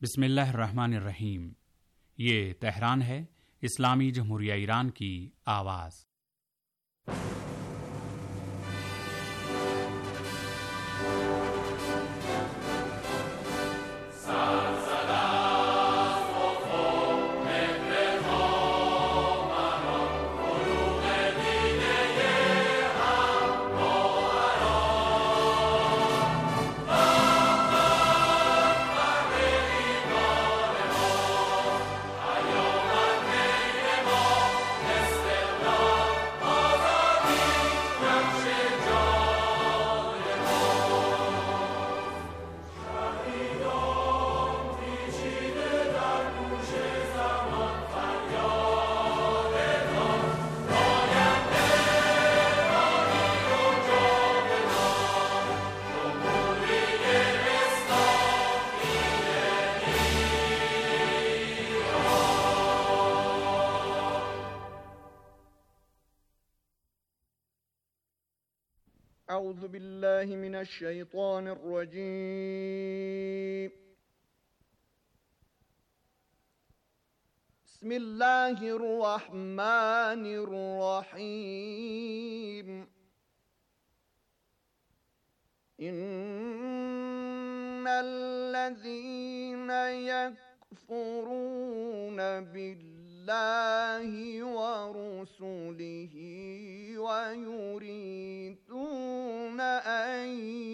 बिस्मिल्लाहिर्रहमानिर्रहीम। ये तेहरान है, इस्लामी जमहूरिया ईरान की आवाज़। أعوذ بالله من الشيطان الرجيم. بسم الله الرحمن الرحيم. إن الذين يكفرون بالله ورسله ويريدون أن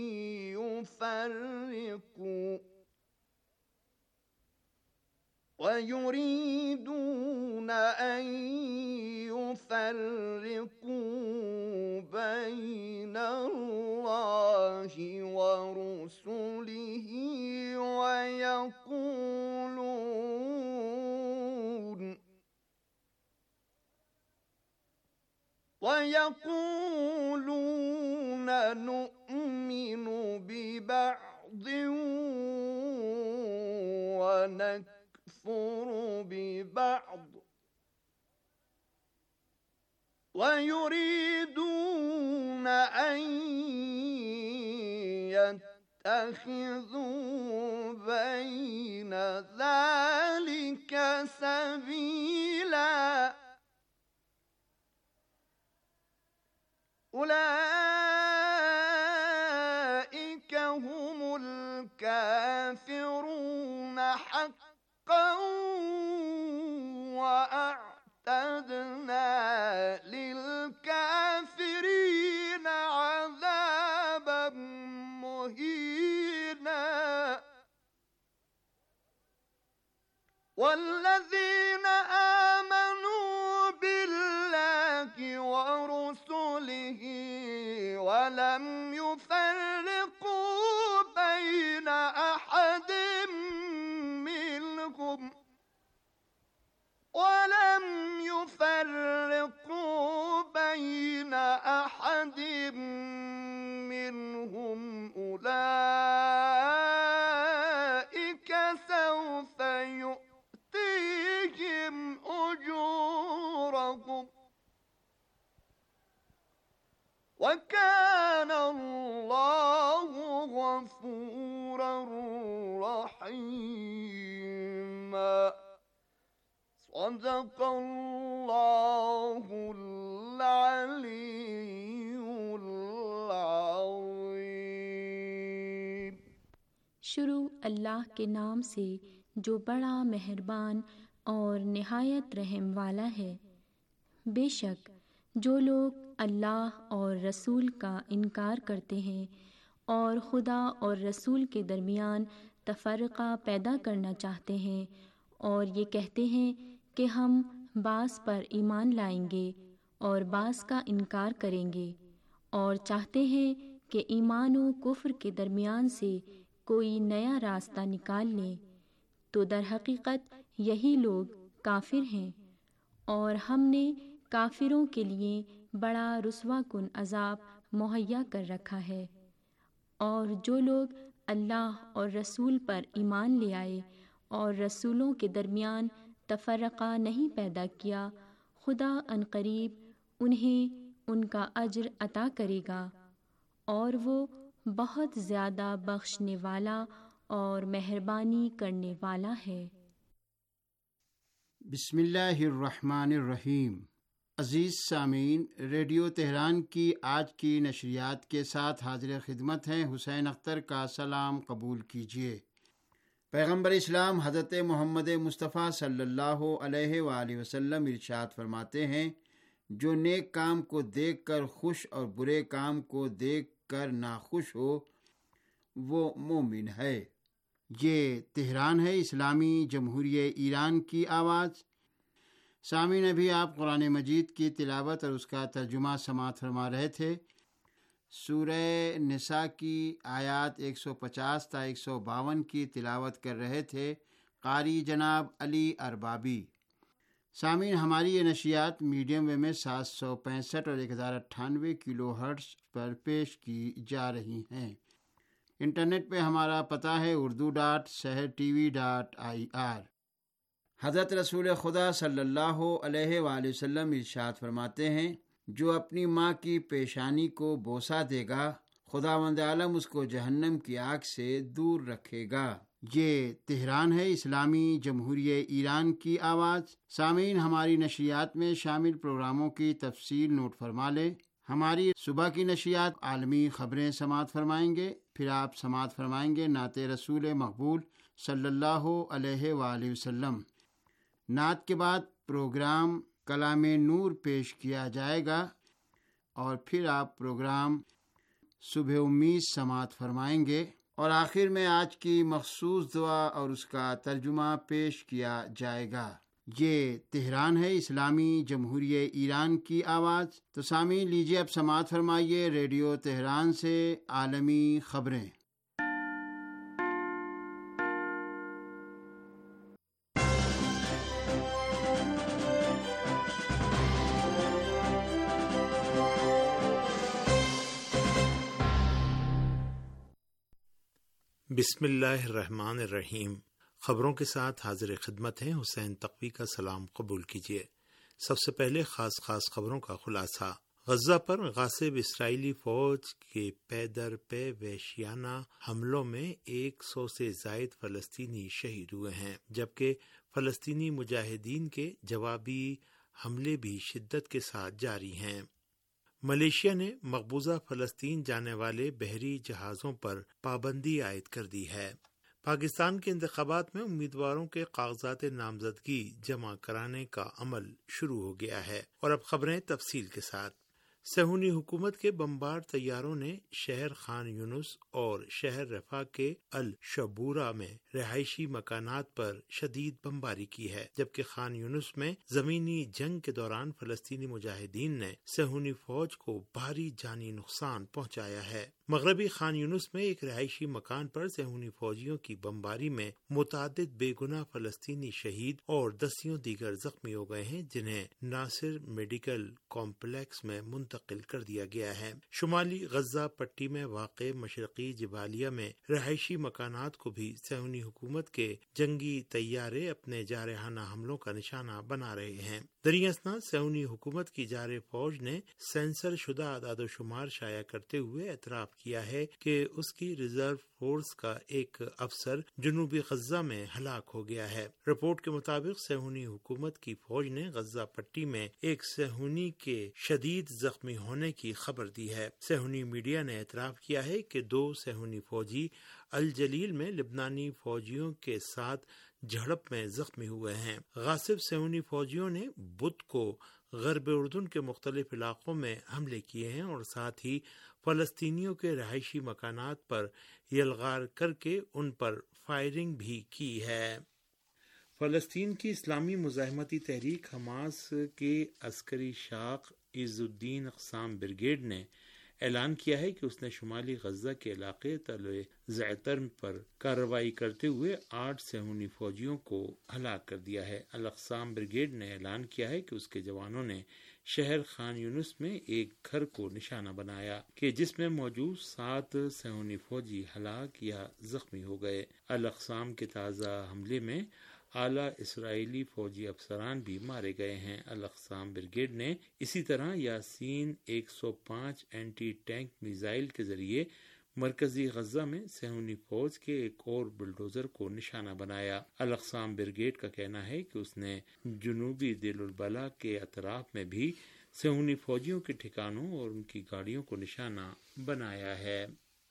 يفرقوا بين الله ورسله ويقولون نؤمن ببعض ونكفر ببعض ويريدون أن يتخذوا بين ذلك سبيلا. أولئك هم الكافرون حقا وأعتدنا للكافرين عذابا مهينا. والذين آمنوا بالله ورسله ولم يفرقوا بين أحد منهم أولئك سوف يؤتيهم أجورهم وكان الله غفورا رحيما. صدق الله العلي العظيم। शुरू अल्लाह के नाम से जो बड़ा मेहरबान और निहायत रहम वाला है। बेशक जो लोग अल्लाह और रसूल का इनकार करते हैं और खुदा और रसूल के दरमियान तफरक़ा पैदा करना चाहते हैं और ये कहते हैं कि हम बास पर ईमान लाएंगे और बास का इनकार करेंगे और चाहते हैं कि ईमान और कुफ्र के दरमियान से कोई नया रास्ता निकाल लें, तो दर हकीकत यही लोग काफिर हैं और हमने काफिरों के लिए बड़ा रुस्वाकुन अजाब मुहैया कर रखा है। और जो लोग अल्लाह और रसूल पर ईमान ले आए और रसूलों के दरमियान तफरक़ा नहीं पैदा किया, खुदा अनकरीब उन्हें उनका अज्र अता करेगा और वो बहुत ज़्यादा बख्शने वाला اور مہربانی کرنے والا ہے۔ بسم اللہ الرحمن الرحیم۔ عزیز سامعین، ریڈیو تہران کی آج کی نشریات کے ساتھ حاضر خدمت ہیں حسین اختر کا سلام قبول کیجیے۔ پیغمبر اسلام حضرت محمد مصطفیٰ صلی اللہ علیہ وآلہ وسلم ارشاد فرماتے ہیں، جو نیک کام کو دیکھ کر خوش اور برے کام کو دیکھ کر ناخوش ہو وہ مومن ہے۔ یہ تہران ہے، اسلامی جمہوریہ ایران کی آواز۔ سامعین، ابھی آپ قرآن مجید کی تلاوت اور اس کا ترجمہ سماعت فرما رہے تھے۔ سورہ نساء کی آیات 150 تا 152 کی تلاوت کر رہے تھے قاری جناب علی اربابی۔ سامعین، ہماری یہ نشریات میڈیم ویو میں 765 اور 1098 کلو ہرٹز پر پیش کی جا رہی ہیں۔ انٹرنیٹ پہ ہمارا پتہ ہے urdu.sehrtv.ir۔ حضرت رسول خدا صلی اللہ علیہ وآلہ وسلم ارشاد فرماتے ہیں، جو اپنی ماں کی پیشانی کو بوسہ دے گا خداوند عالم اس کو جہنم کی آگ سے دور رکھے گا۔ یہ تہران ہے، اسلامی جمہوریہ ایران کی آواز۔ سامعین، ہماری نشریات میں شامل پروگراموں کی تفصیل نوٹ فرما لیں۔ ہماری صبح کی نشریات عالمی خبریں سماعت فرمائیں گے، پھر آپ سماعت فرمائیں گے نعت رسول مقبول صلی اللہ علیہ وآلہ وسلم۔ نعت کے بعد پروگرام کلام نور پیش کیا جائے گا اور پھر آپ پروگرام صبح امید سماعت فرمائیں گے، اور آخر میں آج کی مخصوص دعا اور اس کا ترجمہ پیش کیا جائے گا۔ یہ تہران ہے، اسلامی جمہوریہ ایران کی آواز۔ تو سامعین، لیجیے اب سماعت فرمائیے ریڈیو تہران سے عالمی خبریں۔ بسم اللہ الرحمن الرحیم۔ خبروں کے ساتھ حاضر خدمت ہیں حسین تقوی کا سلام قبول کیجیے۔ سب سے پہلے خاص خبروں کا خلاصہ۔ غزہ پر غاصب اسرائیلی فوج کے پے در پے وحشیانہ حملوں میں 100 سے زائد فلسطینی شہید ہوئے ہیں، جبکہ فلسطینی مجاہدین کے جوابی حملے بھی شدت کے ساتھ جاری ہیں۔ ملیشیا نے مقبوضہ فلسطین جانے والے بحری جہازوں پر پابندی عائد کر دی ہے۔ پاکستان کے انتخابات میں امیدواروں کے کاغذات نامزدگی جمع کرانے کا عمل شروع ہو گیا ہے۔ اور اب خبریں تفصیل کے ساتھ۔ صہیونی حکومت کے بمبار طیاروں نے شہر خان یونس اور شہر رفح کے الشبورہ میں رہائشی مکانات پر شدید بمباری کی ہے، جبکہ خان یونس میں زمینی جنگ کے دوران فلسطینی مجاہدین نے صہیونی فوج کو بھاری جانی نقصان پہنچایا ہے۔ مغربی خان یونس میں ایک رہائشی مکان پر صہیونی فوجیوں کی بمباری میں متعدد بے گناہ فلسطینی شہید اور دسیوں دیگر زخمی ہو گئے ہیں، جنہیں ناصر میڈیکل کمپلیکس میں منتقل کر دیا گیا ہے۔ شمالی غزہ پٹی میں واقع مشرقی جبالیہ میں رہائشی مکانات کو بھی صہیونی حکومت کے جنگی طیارے اپنے جارحانہ حملوں کا نشانہ بنا رہے ہیں۔ دریں اثنا صہیونی حکومت کی جارح فوج نے سینسر شدہ اعداد و شمار شائع کرتے ہوئے اعتراف کیا ہے کہ اس کی ریزرو فورس کا ایک افسر جنوبی غزہ میں ہلاک ہو گیا ہے۔ رپورٹ کے مطابق صہیونی حکومت کی فوج نے غزہ پٹی میں ایک صہیونی کے شدید زخمی ہونے کی خبر دی ہے۔ صہیونی میڈیا نے اعتراف کیا ہے کہ 2 صہیونی فوجی الجلیل میں لبنانی فوجیوں کے ساتھ جھڑپ میں زخمی ہوئے ہیں۔ غاصب صہیونی فوجیوں نے بدھ کو غرب اردن کے مختلف علاقوں میں حملے کیے ہیں اور ساتھ ہی فلسطینیوں کے رہائشی مکانات پر یلغار کر کے ان پر فائرنگ بھی کی ہے۔ فلسطین کی اسلامی مزاحمتی تحریک حماس کے عسکری شاخ عز الدین اقسام بریگیڈ نے اعلان کیا ہے کہ اس نے شمالی غزہ کے علاقے تل زعتر پر کارروائی کرتے ہوئے 8 صہیونی فوجیوں کو ہلاک کر دیا ہے۔ الاقسام بریگیڈ نے اعلان کیا ہے کہ اس کے جوانوں نے شہر خان یونس میں ایک گھر کو نشانہ بنایا کہ جس میں موجود 7 صہیونی فوجی ہلاک یا زخمی ہو گئے۔ الاقسام کے تازہ حملے میں اعلیٰ اسرائیلی فوجی افسران بھی مارے گئے ہیں۔ الاقسام بریگیڈ نے اسی طرح یاسین 105 اینٹی ٹینک میزائل کے ذریعے مرکزی غزہ میں صہیونی فوج کے ایک اور بلڈوزر کو نشانہ بنایا۔ الاقسام بریگیڈ کا کہنا ہے کہ اس نے جنوبی دیل البلا کے اطراف میں بھی صہیونی فوجیوں کے ٹھکانوں اور ان کی گاڑیوں کو نشانہ بنایا ہے۔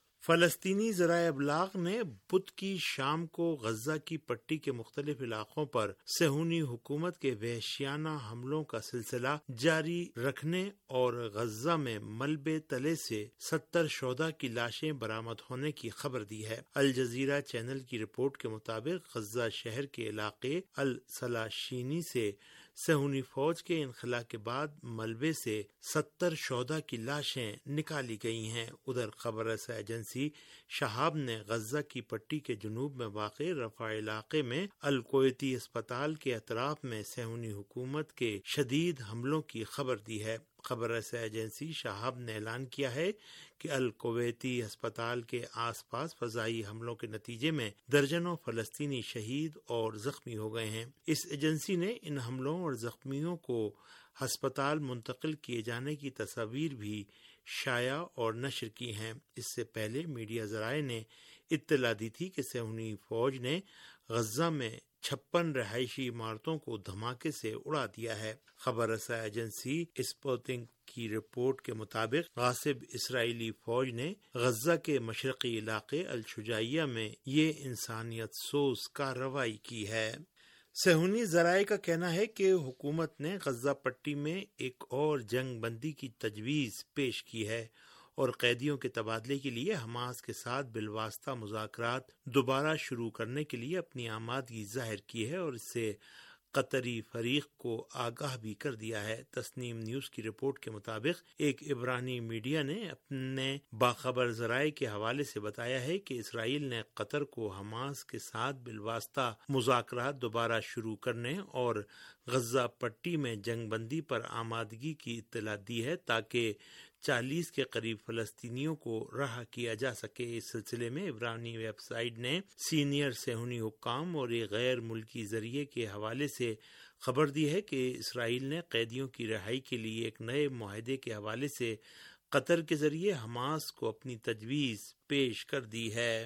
فلسطینی ذرائع ابلاغ نے بدھ کی شام کو غزہ کی پٹی کے مختلف علاقوں پر صہیونی حکومت کے وحشیانہ حملوں کا سلسلہ جاری رکھنے اور غزہ میں ملبے تلے سے 70 شہداء کی لاشیں برآمد ہونے کی خبر دی ہے۔ الجزیرہ چینل کی رپورٹ کے مطابق غزہ شہر کے علاقے السلاشینی سے صہیونی فوج کے انخلا کے بعد ملبے سے 70 شہداء کی لاشیں نکالی گئی ہیں۔ ادھر خبر رساں ایجنسی شہاب نے غزہ کی پٹی کے جنوب میں واقع رفح علاقے میں الکویتی اسپتال کے اطراف میں صہیونی حکومت کے شدید حملوں کی خبر دی ہے۔ خبر رساں ایجنسی شہاب نے اعلان کیا ہے کہ الکویتی ہسپتال کے آس پاس فضائی حملوں کے نتیجے میں درجنوں فلسطینی شہید اور زخمی ہو گئے ہیں۔ اس ایجنسی نے ان حملوں اور زخمیوں کو ہسپتال منتقل کیے جانے کی تصاویر بھی شائع اور نشر کی ہیں۔ اس سے پہلے میڈیا ذرائع نے اطلاع دی تھی کہ صہیونی فوج نے غزہ میں 56 رہائشی عمارتوں کو دھماکے سے اڑا دیا ہے۔ خبر رساں ایجنسی اسپوتنک کی رپورٹ کے مطابق غاصب اسرائیلی فوج نے غزہ کے مشرقی علاقے الشجائیہ میں یہ انسانیت سوز کارروائی کی ہے۔ صہیونی ذرائع کا کہنا ہے کہ حکومت نے غزہ پٹی میں ایک اور جنگ بندی کی تجویز پیش کی ہے اور قیدیوں کے تبادلے کے لیے حماس کے ساتھ بالواسطہ مذاکرات دوبارہ شروع کرنے کے لیے اپنی آمادگی ظاہر کی ہے اور اس سے قطری فریق کو آگاہ بھی کر دیا ہے۔ تسنیم نیوز کی رپورٹ کے مطابق ایک عبرانی میڈیا نے اپنے باخبر ذرائع کے حوالے سے بتایا ہے کہ اسرائیل نے قطر کو حماس کے ساتھ بالواسطہ مذاکرات دوبارہ شروع کرنے اور غزہ پٹی میں جنگ بندی پر آمادگی کی اطلاع دی ہے تاکہ 40 کے قریب فلسطینیوں کو رہا کیا جا سکے۔ اس سلسلے میں عبرانی ویب سائٹ نے سینئر صہیونی حکام اور ایک غیر ملکی ذریعے کے حوالے سے خبر دی ہے کہ اسرائیل نے قیدیوں کی رہائی کے لیے ایک نئے معاہدے کے حوالے سے قطر کے ذریعے حماس کو اپنی تجویز پیش کر دی ہے۔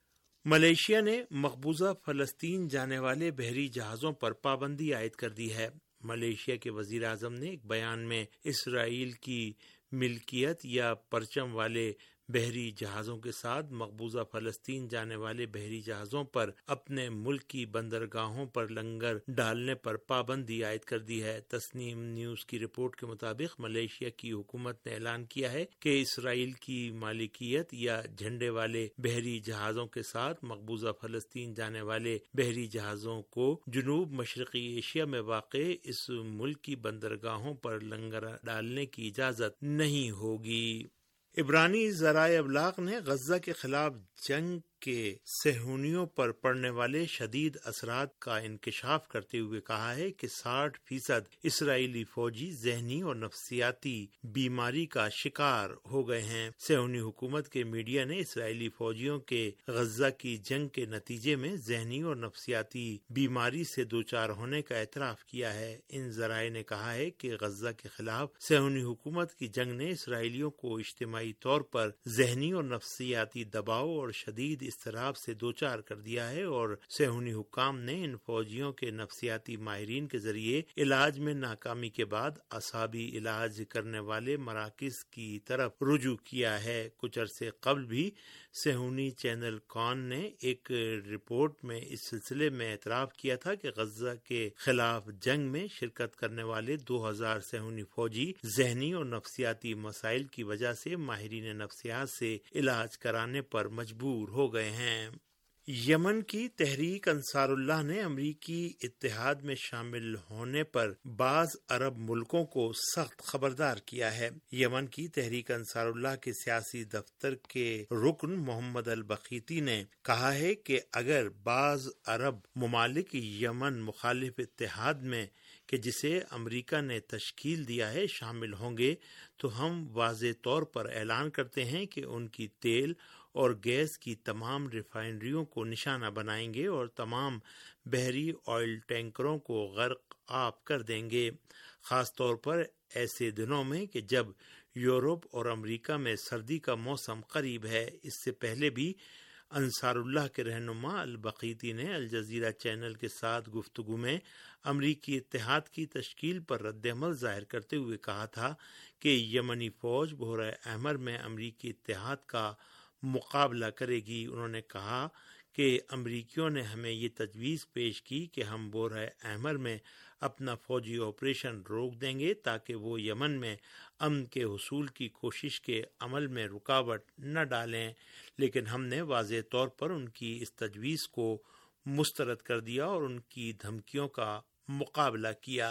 ملائیشیا نے مقبوضہ فلسطین جانے والے بحری جہازوں پر پابندی عائد کر دی ہے۔ ملائیشیا کے وزیر اعظم نے ایک بیان میں اسرائیل کی ملکیت یا پرچم والے بحری جہازوں کے ساتھ مقبوضہ فلسطین جانے والے بحری جہازوں پر اپنے ملک کی بندرگاہوں پر لنگر ڈالنے پر پابندی عائد کر دی ہے۔ تسنیم نیوز کی رپورٹ کے مطابق ملائیشیا کی حکومت نے اعلان کیا ہے کہ اسرائیل کی مالکیت یا جھنڈے والے بحری جہازوں کے ساتھ مقبوضہ فلسطین جانے والے بحری جہازوں کو جنوب مشرقی ایشیا میں واقع اس ملک کی بندرگاہوں پر لنگر ڈالنے کی اجازت نہیں ہوگی۔ عبرانی ذرائع ابلاغ نے غزہ کے خلاف جنگ کے صہیونیوں پر پڑنے والے شدید اثرات کا انکشاف کرتے ہوئے کہا ہے کہ 60% اسرائیلی فوجی ذہنی اور نفسیاتی بیماری کا شکار ہو گئے ہیں۔ صہیونی حکومت کے میڈیا نے اسرائیلی فوجیوں کے غزہ کی جنگ کے نتیجے میں ذہنی اور نفسیاتی بیماری سے دوچار ہونے کا اعتراف کیا ہے۔ ان ذرائع نے کہا ہے کہ غزہ کے خلاف صہیونی حکومت کی جنگ نے اسرائیلیوں کو اجتماعی طور پر ذہنی اور نفسیاتی دباؤ اور شدید اضطراب سے دوچار کر دیا ہے اور صہیونی حکام نے ان فوجیوں کے نفسیاتی ماہرین کے ذریعے علاج میں ناکامی کے بعد اعصابی علاج کرنے والے مراکز کی طرف رجوع کیا ہے۔ کچھ عرصے قبل بھی صہیونی چینل کان نے ایک رپورٹ میں اس سلسلے میں اعتراف کیا تھا کہ غزہ کے خلاف جنگ میں شرکت کرنے والے 2000 صہیونی فوجی ذہنی اور نفسیاتی مسائل کی وجہ سے ماہرین نفسیات سے علاج کرانے پر مجبور ہو گئے ہیں۔ یمن کی تحریک انصار اللہ نے امریکی اتحاد میں شامل ہونے پر بعض عرب ملکوں کو سخت خبردار کیا ہے۔ یمن کی تحریک انصار اللہ کے سیاسی دفتر کے رکن محمد البخیتی نے کہا ہے کہ اگر بعض عرب ممالک یمن مخالف اتحاد میں کہ جسے امریکہ نے تشکیل دیا ہے شامل ہوں گے تو ہم واضح طور پر اعلان کرتے ہیں کہ ان کی تیل اور گیس کی تمام ریفائنریوں کو نشانہ بنائیں گے اور تمام بحری آئل ٹینکروں کو غرق آب کر دیں گے، خاص طور پر ایسے دنوں میں کہ جب یورپ اور امریکہ میں سردی کا موسم قریب ہے۔ اس سے پہلے بھی انصار اللہ کے رہنما البقیتی نے الجزیرہ چینل کے ساتھ گفتگو میں امریکی اتحاد کی تشکیل پر رد عمل ظاہر کرتے ہوئے کہا تھا کہ یمنی فوج بحیرہ احمر میں امریکی اتحاد کا مقابلہ کرے گی۔ انہوں نے کہا کہ امریکیوں نے ہمیں یہ تجویز پیش کی کہ ہم بحیرہ احمر میں اپنا فوجی آپریشن روک دیں گے تاکہ وہ یمن میں امن کے حصول کی کوشش کے عمل میں رکاوٹ نہ ڈالیں، لیکن ہم نے واضح طور پر ان کی اس تجویز کو مسترد کر دیا اور ان کی دھمکیوں کا مقابلہ کیا۔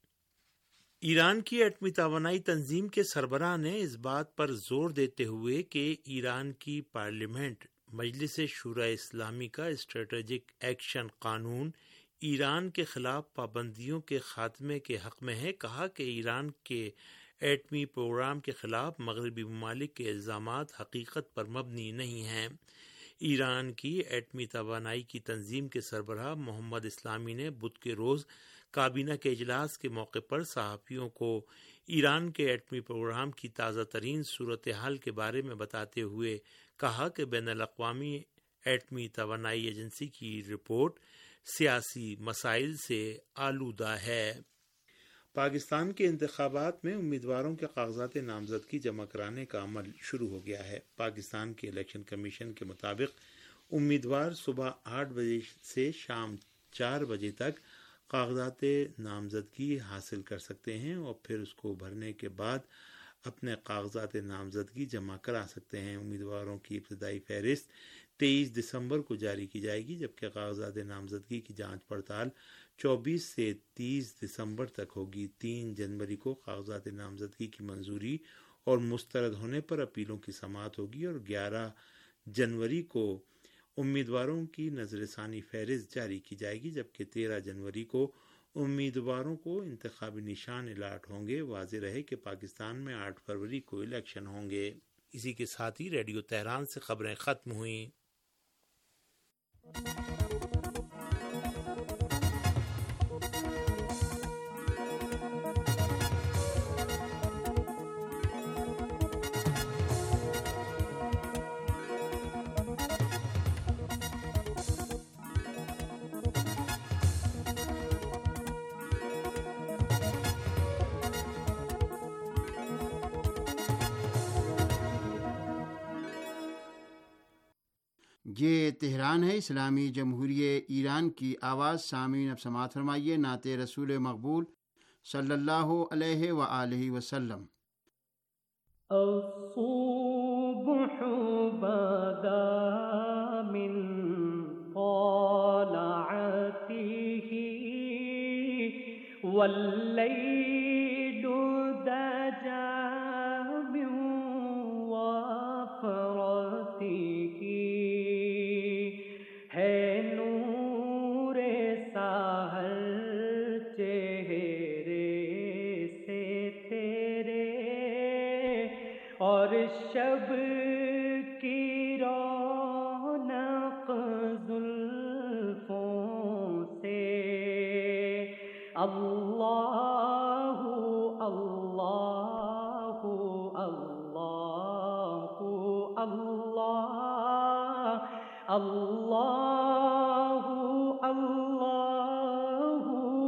ایران کی ایٹمی توانائی تنظیم کے سربراہ نے اس بات پر زور دیتے ہوئے کہ ایران کی پارلیمنٹ مجلس شورائے اسلامی کا اسٹریٹجک ایکشن قانون ایران کے خلاف پابندیوں کے خاتمے کے حق میں ہے، کہا کہ ایران کے ایٹمی پروگرام کے خلاف مغربی ممالک کے الزامات حقیقت پر مبنی نہیں ہیں۔ ایران کی ایٹمی توانائی کی تنظیم کے سربراہ محمد اسلامی نے بدھ کے روز کابینہ کے اجلاس کے موقع پر صحافیوں کو ایران کے ایٹمی پروگرام کی تازہ ترین صورتحال کے بارے میں بتاتے ہوئے کہا کہ بین الاقوامی ایٹمی توانائی ایجنسی کی رپورٹ سیاسی مسائل سے آلودہ ہے۔ پاکستان کے انتخابات میں امیدواروں کے کاغذات نامزدگی جمع کرانے کا عمل شروع ہو گیا ہے۔ پاکستان کے الیکشن کمیشن کے مطابق امیدوار صبح 8 بجے سے شام 4 بجے تک کاغذات نامزدگی حاصل کر سکتے ہیں اور پھر اس کو بھرنے کے بعد اپنے کاغذات نامزدگی جمع کرا سکتے ہیں۔ امیدواروں کی ابتدائی فہرست 23 دسمبر کو جاری کی جائے گی، جبکہ کاغذات نامزدگی کی جانچ پڑتال 24 سے 30 دسمبر تک ہوگی۔ 3 جنوری کو کاغذات نامزدگی کی منظوری اور مسترد ہونے پر اپیلوں کی سماعت ہوگی اور 11 جنوری کو امیدواروں کی نظر ثانی فہرست جاری کی جائے گی، جبکہ 13 جنوری کو امیدواروں کو انتخابی نشان الاٹ ہوں گے۔ واضح رہے کہ پاکستان میں 8 فروری کو الیکشن ہوں گے۔ اسی کے ساتھ ہی ریڈیو تہران سے خبریں ختم ہوئیں۔ یہ تہران ہے، اسلامی جمہوریہ ایران کی آواز۔ سامعین اب سماعت فرمائیے نعت رسول مقبول صلی اللہ علیہ وآلہ وسلم۔ الصبح بدا من طلعته والليل دجى من وفرته ہے نور سحر چہرے سے تیرے اور شب کی رونق زلفوں سے۔ اللہ اللہ اللہ اللہ اللہ اللہ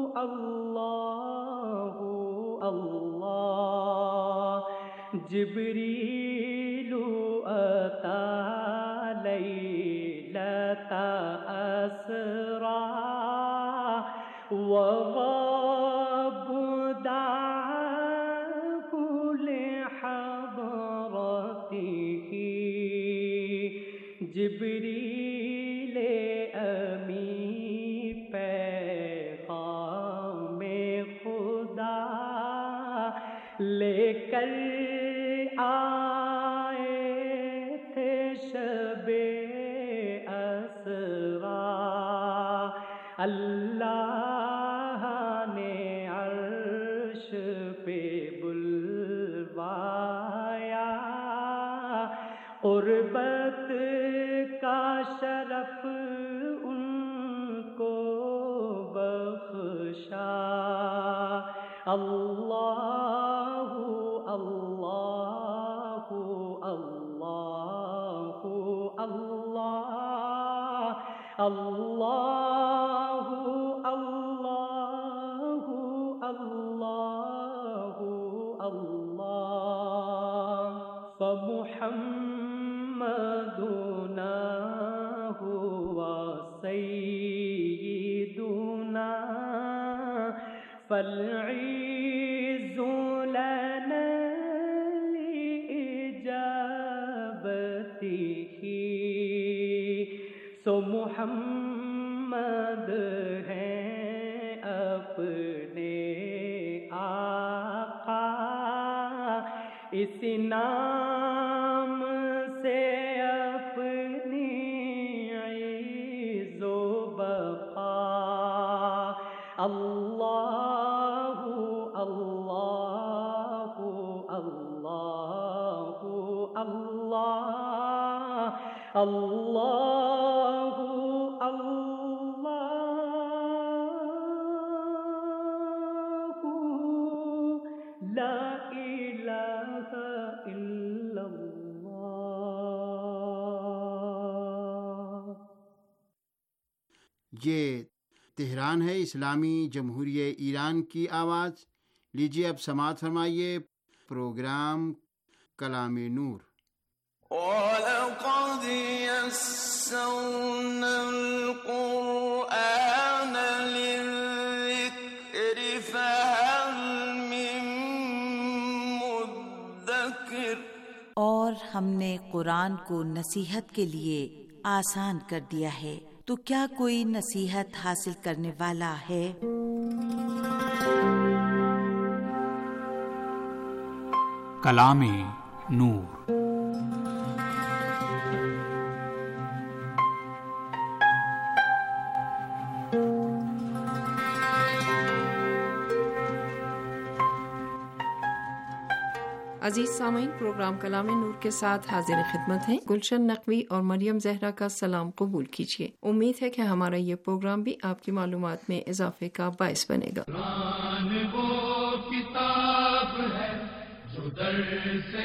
اللہ اللہ جبریل اتی لیلۃ اسری وغاب دعاه لحضرته جبریل امی پیغام خدا لے کر آئے تھے شب اسرا۔ اللہ نے عرش پہ بلوایا، قربت کا شرف ان کو بخشا۔ اللہ اللہ اللہ اللہ اللہ اللہ فمحمدنا هو سیدنا فالعز لنا سو محمد ہیں اپنے آقا، اس نام سے اپنی عز و بقا، اللہ اللہ اللہ اللہ اللہ اللہ لا الہ الا اللہ۔ یہ تہران ہے، اسلامی جمہوریہ ایران کی آواز۔ لیجیے اب سماعت فرمائیے پروگرام کلام نور۔ وَلَقَدْ يَسَّرْنَا الْقُرْآنَ لِلذِّكْرِ فَهَلْ مِن مُّدَّكِرٍ، اور ہم نے قرآن کو نصیحت کے لیے آسان کر دیا ہے، تو کیا کوئی نصیحت حاصل کرنے والا ہے؟ کلام نور۔ عزیز سامعین، پروگرام کلام نور کے ساتھ حاضر خدمت ہیں گلشن نقوی اور مریم زہرا کا سلام قبول کیجیے۔ امید ہے کہ ہمارا یہ پروگرام بھی آپ کی معلومات میں اضافے کا باعث بنے گا۔ قرآن وہ کتاب ہے جو در سے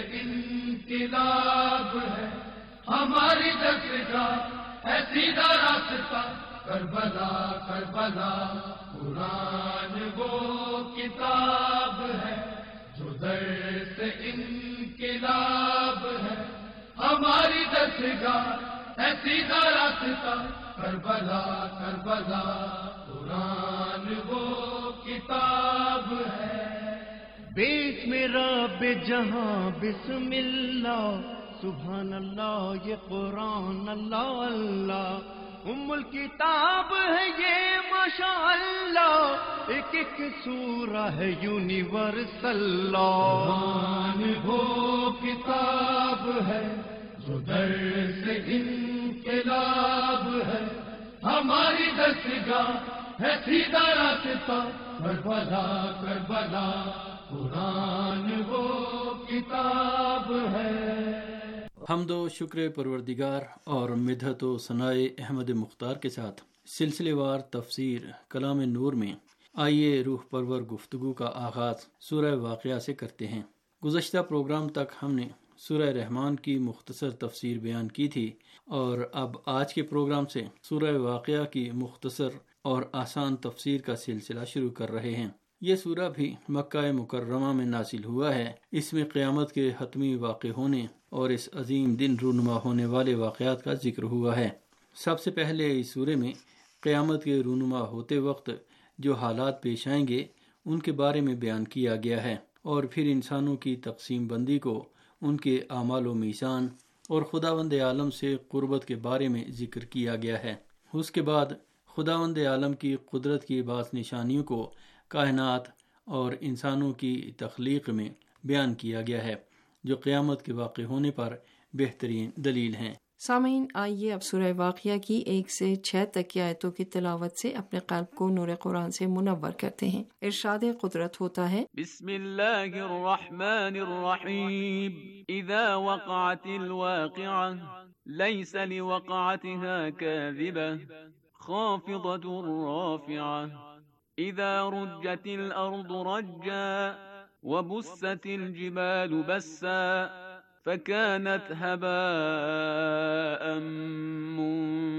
انقلاب ہے، ہماری درسگاہ ہے سیدھا راستہ، کربلا کربلا۔ قرآن وہ کتاب ہے جو در سے انقلاب ہے، ہماری درسگاہ ہے سیدھا راستہ، کربلا کربلا۔ قرآن وہ کتاب ہے۔ بسم رب جہاں بسم اللہ، سبحان اللہ یہ قرآن اللہ اللہ، الکتاب ہے یہ ماشاء اللہ، ایک ایک سورہ ہے یونیورسل لا۔ قرآن وہ کتاب ہے جو در سے انقلاب ہے، ہماری درسگاہ ہے سیدھا راستہ، کربلا کربلا۔ قرآن وہ کتاب ہے۔ حمد و شکر پروردگار اور مدحت و ثناء احمد مختار کے ساتھ سلسلے وار تفسیر کلام نور میں آئیے روح پرور گفتگو کا آغاز سورہ واقعہ سے کرتے ہیں۔ گزشتہ پروگرام تک ہم نے سورہ رحمان کی مختصر تفسیر بیان کی تھی، اور اب آج کے پروگرام سے سورہ واقعہ کی مختصر اور آسان تفسیر کا سلسلہ شروع کر رہے ہیں۔ یہ سورہ بھی مکہ مکرمہ میں نازل ہوا ہے۔ اس میں قیامت کے حتمی واقع ہونے اور اس عظیم دن رونما ہونے والے واقعات کا ذکر ہوا ہے۔ سب سے پہلے اس سورے میں قیامت کے رونما ہوتے وقت جو حالات پیش آئیں گے ان کے بارے میں بیان کیا گیا ہے، اور پھر انسانوں کی تقسیم بندی کو، ان کے اعمال و میزان اور خداوند عالم سے قربت کے بارے میں ذکر کیا گیا ہے۔ اس کے بعد خداوند عالم کی قدرت کی بعض نشانیوں کو کائنات اور انسانوں کی تخلیق میں بیان کیا گیا ہے، جو قیامت کے واقع ہونے پر بہترین دلیل ہیں۔ سامعین، آئیے اب سورہ واقعہ کی 1 سے 6 تک کی آیتوں کی تلاوت سے اپنے قلب کو نور قرآن سے منور کرتے ہیں۔ ارشاد قدرت ہوتا ہے، بسم اللہ الرحمن الرحیم، اذا وقعت الواقعہ لیس لوقعتها کاذبہ خافضۃ رافعہ، اذا رجت الارض رجا وبست الجبال بسا فكانت هباء منبثا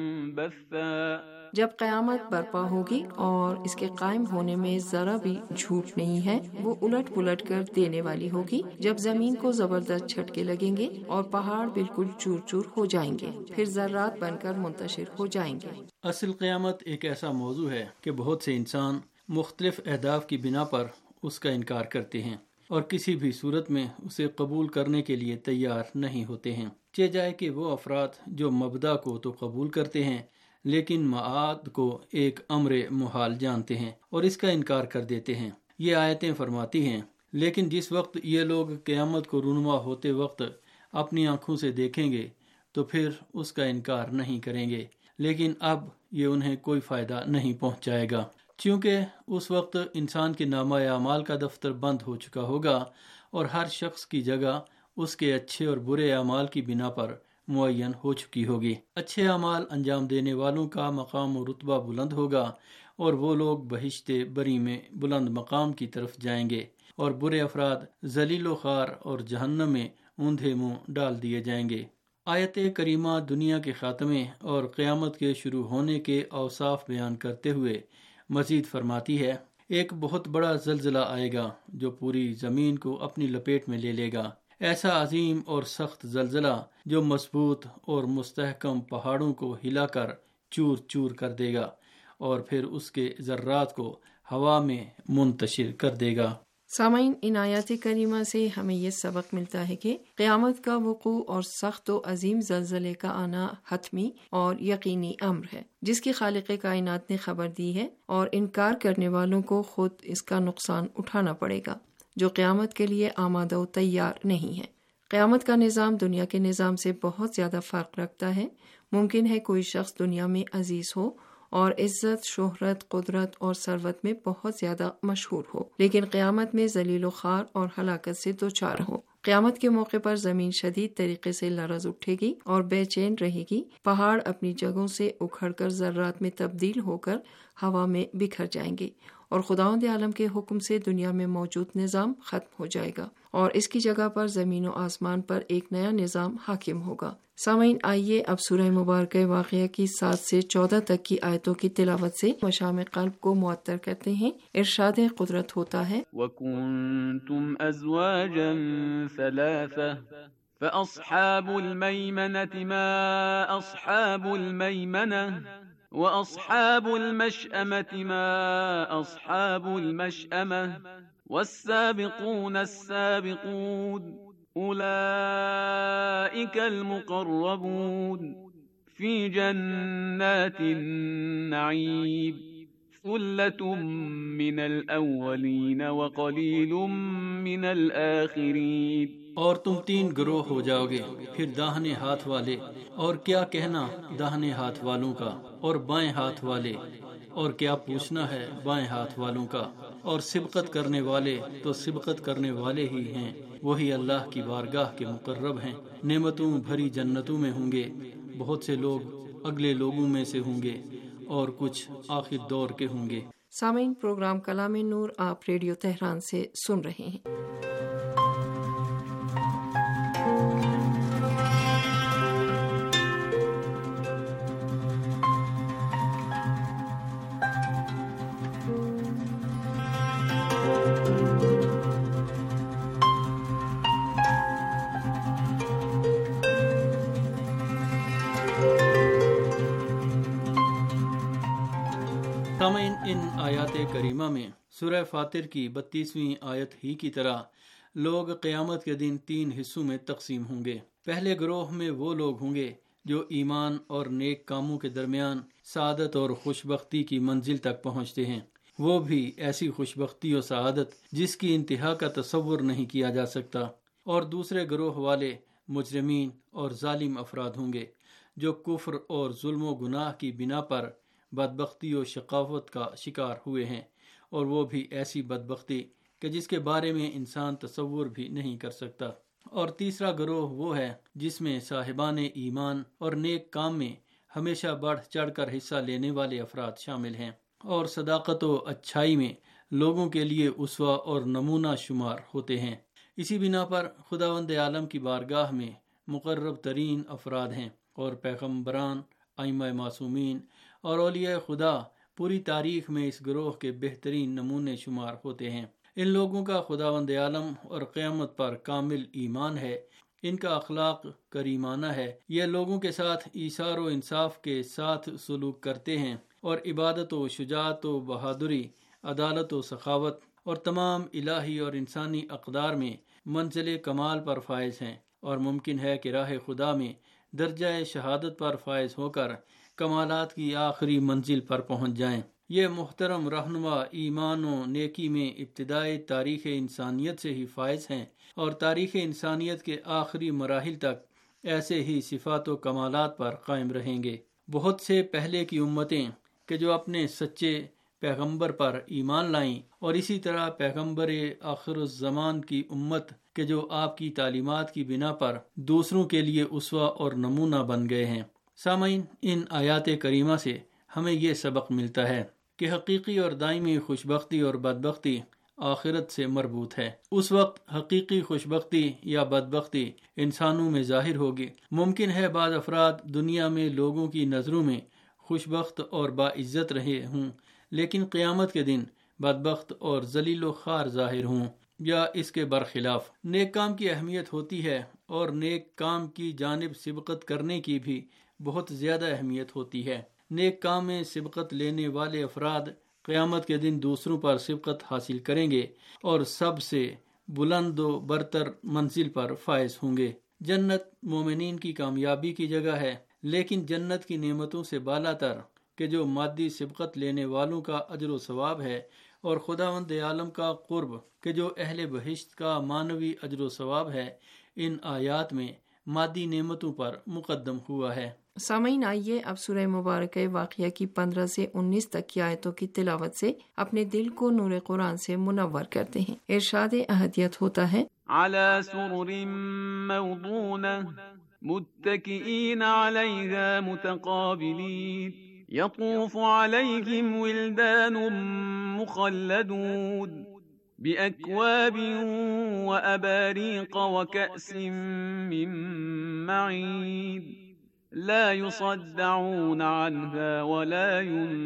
بثا جب قیامت برپا ہوگی اور اس کے قائم ہونے میں ذرا بھی جھوٹ نہیں ہے، وہ الٹ پلٹ کر دینے والی ہوگی۔ جب زمین کو زبردست جھٹکے لگیں گے اور پہاڑ بالکل چور چور ہو جائیں گے، پھر ذرات بن کر منتشر ہو جائیں گے۔ اصل قیامت ایک ایسا موضوع ہے کہ بہت سے انسان مختلف اہداف کی بنا پر اس کا انکار کرتے ہیں اور کسی بھی صورت میں اسے قبول کرنے کے لیے تیار نہیں ہوتے ہیں۔ چہ جائے کہ وہ افراد جو مبدا کو تو قبول کرتے ہیں لیکن معاد کو ایک امر محال جانتے ہیں اور اس کا انکار کر دیتے ہیں۔ یہ آیتیں فرماتی ہیں، لیکن جس وقت یہ لوگ قیامت کو رونما ہوتے وقت اپنی آنکھوں سے دیکھیں گے تو پھر اس کا انکار نہیں کریں گے، لیکن اب یہ انہیں کوئی فائدہ نہیں پہنچائے گا، چونکہ اس وقت انسان کے نامہ اعمال کا دفتر بند ہو چکا ہوگا اور ہر شخص کی جگہ اس کے اچھے اور برے اعمال کی بنا پر معین ہو چکی ہوگی۔ اچھے اعمال انجام دینے والوں کا مقام و رتبہ بلند ہوگا اور وہ لوگ بہشت بری میں بلند مقام کی طرف جائیں گے، اور برے افراد ذلیل و خوار اور جہنم میں اوندھے منہ ڈال دیے جائیں گے۔ آیت کریمہ دنیا کے خاتمے اور قیامت کے شروع ہونے کے اوصاف بیان کرتے ہوئے مزید فرماتی ہے، ایک بہت بڑا زلزلہ آئے گا جو پوری زمین کو اپنی لپیٹ میں لے لے گا، ایسا عظیم اور سخت زلزلہ جو مضبوط اور مستحکم پہاڑوں کو ہلا کر چور چور کر دے گا اور پھر اس کے ذرات کو ہوا میں منتشر کر دے گا۔ سامعین، ان آیات کریمہ سے ہمیں یہ سبق ملتا ہے کہ قیامت کا وقوع اور سخت و عظیم زلزلے کا آنا حتمی اور یقینی امر ہے جس کی خالق کائنات نے خبر دی ہے، اور انکار کرنے والوں کو خود اس کا نقصان اٹھانا پڑے گا جو قیامت کے لیے آمادہ و تیار نہیں ہے۔ قیامت کا نظام دنیا کے نظام سے بہت زیادہ فرق رکھتا ہے۔ ممکن ہے کوئی شخص دنیا میں عزیز ہو اور عزت، شہرت، قدرت اور ثروت میں بہت زیادہ مشہور ہو، لیکن قیامت میں ذلیل و خوار اور ہلاکت سے دوچار ہو۔ قیامت کے موقع پر زمین شدید طریقے سے لرز اٹھے گی اور بے چین رہے گی، پہاڑ اپنی جگہوں سے اکھڑ کر ذرات میں تبدیل ہو کر ہوا میں بکھر جائیں گے، اور خداوند عالم کے حکم سے دنیا میں موجود نظام ختم ہو جائے گا اور اس کی جگہ پر زمین و آسمان پر ایک نیا نظام حاکم ہوگا۔ سامعین، آئیے اب سورہ مبارکہ واقعہ کی 7 سے 14 تک کی آیتوں کی تلاوت سے مشام قلب کو معطر کرتے ہیں۔ ارشاد قدرت ہوتا ہے، وَكُنْتُمْ أَزْوَاجًا ثَلَاثَةً فَأَصْحَابُ الْمَيْمَنَةِ مَا أَصْحَابُ الْمَيْمَنَةِ وَأَصْحَابُ الْمَشْأَمَةِ مَا أَصْحَابُ الْمَشْأَمَةِ وَالسَّابِقُونَ السَّابِقُونَ أُولَئِكَ الْمُقَرَّبُونَ فِي جَنَّاتِ النَّعِيمِ ثُلَّةٌ مِّنَ الْأَوَّلِينَ وَقَلِيلٌ مِّنَ الْآخِرِينَ۔ اور تم 3 گروہ ہو جاؤ گے، پھر داہنے ہاتھ والے، اور کیا کہنا داہنے ہاتھ والوں کا، اور بائیں ہاتھ والے، اور کیا پوچھنا ہے بائیں ہاتھ والوں کا، اور سبقت کرنے والے تو سبقت کرنے والے ہی ہیں، وہی اللہ کی بارگاہ کے مقرب ہیں۔ نعمتوں بھری جنتوں میں ہوں گے، بہت سے لوگ اگلے لوگوں میں سے ہوں گے اور کچھ آخر دور کے ہوں گے۔ سامعین، پروگرام کلام نور آپ ریڈیو تہران سے سن رہے ہیں۔ سامعین، ان آیات کریمہ میں سورہ فاطر کی 32ویں آیت ہی کی طرح لوگ قیامت کے دن 3 حصوں میں تقسیم ہوں گے۔ پہلے گروہ میں وہ لوگ ہوں گے جو ایمان اور نیک کاموں کے درمیان سعادت اور خوشبختی کی منزل تک پہنچتے ہیں، وہ بھی ایسی خوشبختی اور سعادت جس کی انتہا کا تصور نہیں کیا جا سکتا۔ اور دوسرے گروہ والے مجرمین اور ظالم افراد ہوں گے جو کفر اور ظلم و گناہ کی بنا پر بدبختی و شقاوت کا شکار ہوئے ہیں، اور وہ بھی ایسی بدبختی کہ جس کے بارے میں انسان تصور بھی نہیں کر سکتا۔ اور تیسرا گروہ وہ ہے جس میں صاحبان ایمان اور نیک کام میں ہمیشہ بڑھ چڑھ کر حصہ لینے والے افراد شامل ہیں، اور صداقت و اچھائی میں لوگوں کے لیے اسوہ اور نمونہ شمار ہوتے ہیں۔ اسی بنا پر خداوند عالم کی بارگاہ میں مقرب ترین افراد ہیں، اور پیغمبران، ائمہ معصومین اور اولیاء خدا پوری تاریخ میں اس گروہ کے بہترین نمونے شمار ہوتے ہیں۔ ان لوگوں کا خداوند عالم اور قیامت پر کامل ایمان ہے، ان کا اخلاق کریمانہ ہے، یہ لوگوں کے ساتھ ایثار و انصاف کے ساتھ سلوک کرتے ہیں اور عبادت و شجاعت و بہادری، عدالت و سخاوت اور تمام الہی اور انسانی اقدار میں منزل کمال پر فائز ہیں، اور ممکن ہے کہ راہ خدا میں درجہ شہادت پر فائز ہو کر کمالات کی آخری منزل پر پہنچ جائیں۔ یہ محترم رہنما ایمان و نیکی میں ابتدائی تاریخ انسانیت سے ہی فائز ہیں اور تاریخ انسانیت کے آخری مراحل تک ایسے ہی صفات و کمالات پر قائم رہیں گے۔ بہت سے پہلے کی امتیں کہ جو اپنے سچے پیغمبر پر ایمان لائیں، اور اسی طرح پیغمبر آخر الزمان کی امت کہ جو آپ کی تعلیمات کی بنا پر دوسروں کے لیے اسوہ اور نمونہ بن گئے ہیں۔ سامعین، ان آیات کریمہ سے ہمیں یہ سبق ملتا ہے کہ حقیقی اور دائمی خوشبختی اور بدبختی آخرت سے مربوط ہے۔ اس وقت حقیقی خوشبختی یا بدبختی انسانوں میں ظاہر ہوگی۔ ممکن ہے بعض افراد دنیا میں لوگوں کی نظروں میں خوشبخت اور باعزت رہے ہوں، لیکن قیامت کے دن بدبخت اور ذلیل و خوار ظاہر ہوں، یا اس کے برخلاف۔ نیک کام کی اہمیت ہوتی ہے، اور نیک کام کی جانب سبقت کرنے کی بھی بہت زیادہ اہمیت ہوتی ہے۔ نیک کام میں سبقت لینے والے افراد قیامت کے دن دوسروں پر سبقت حاصل کریں گے اور سب سے بلند و برتر منزل پر فائز ہوں گے۔ جنت مومنین کی کامیابی کی جگہ ہے، لیکن جنت کی نعمتوں سے بالا تر کہ جو مادی سبقت لینے والوں کا اجر و ثواب ہے، اور خداوند عالم کا قرب کہ جو اہل بہشت کا معنوی اجر و ثواب ہے، ان آیات میں مادی نعمتوں پر مقدم ہوا ہے۔ سامعین، آئیے اب سورہ مبارکہ واقعہ کی 15 سے 19 تک کی آیتوں کی تلاوت سے اپنے دل کو نور قرآن سے منور کرتے ہیں۔ ارشاد احدیت ہوتا ہے، على سرر موضونة متكئين عليها متقابلين يطوف عليهم ولدان مخلدون بأكواب وأباريق وكأس من معين لا يصدعون عنها ولا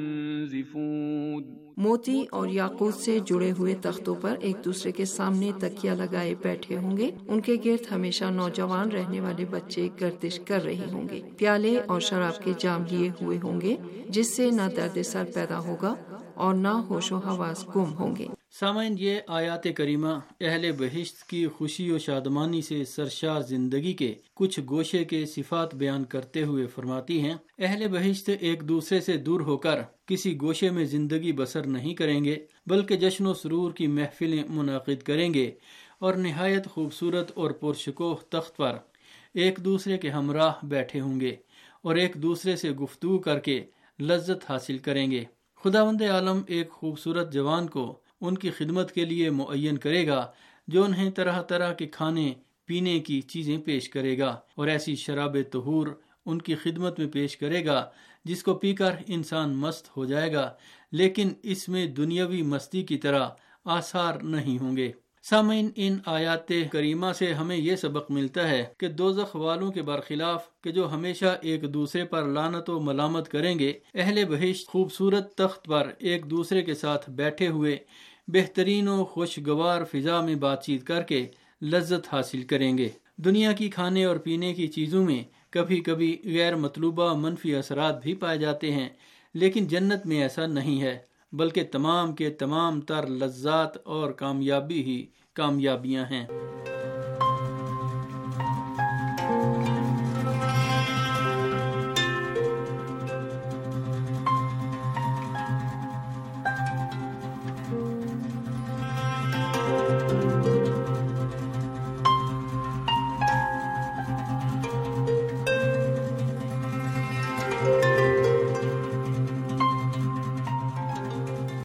ينزفون۔ موتی اور یاقوت سے جڑے ہوئے تختوں پر ایک دوسرے کے سامنے تکیہ لگائے بیٹھے ہوں گے، ان کے گرد ہمیشہ نوجوان رہنے والے بچے گردش کر رہے ہوں گے، پیالے اور شراب کے جام لیے ہوئے ہوں گے، جس سے نہ درد سر پیدا ہوگا اور نہ ہوش و حواس گم ہوں گے۔ سامعین، یہ آیات کریمہ اہل بہشت کی خوشی و شادمانی سے سرشار زندگی کے کچھ گوشے کے صفات بیان کرتے ہوئے فرماتی ہیں۔ اہل بہشت ایک دوسرے سے دور ہو کر کسی گوشے میں زندگی بسر نہیں کریں گے، بلکہ جشن و سرور کی محفلیں منعقد کریں گے، اور نہایت خوبصورت اور پرشکوہ تخت پر ایک دوسرے کے ہمراہ بیٹھے ہوں گے اور ایک دوسرے سے گفتگو کر کے لذت حاصل کریں گے۔ خداوند عالم ایک خوبصورت جوان کو ان کی خدمت کے لیے معین کرے گا، جو انہیں طرح طرح کے کھانے پینے کی چیزیں پیش کرے گا، اور ایسی شراب طہور ان کی خدمت میں پیش کرے گا جس کو پی کر انسان مست ہو جائے گا، لیکن اس میں دنیاوی مستی کی طرح آثار نہیں ہوں گے۔ سامعین، ان آیات کریمہ سے ہمیں یہ سبق ملتا ہے کہ دوزخ والوں کے برخلاف کہ جو ہمیشہ ایک دوسرے پر لعنت و ملامت کریں گے، اہل بہشت خوبصورت تخت پر ایک دوسرے کے ساتھ بیٹھے ہوئے بہترین و خوشگوار فضا میں بات چیت کر کے لذت حاصل کریں گے۔ دنیا کی کھانے اور پینے کی چیزوں میں کبھی کبھی غیر مطلوبہ منفی اثرات بھی پائے جاتے ہیں، لیکن جنت میں ایسا نہیں ہے، بلکہ تمام کے تمام تر لذات اور کامیابی ہی کامیابیاں ہیں۔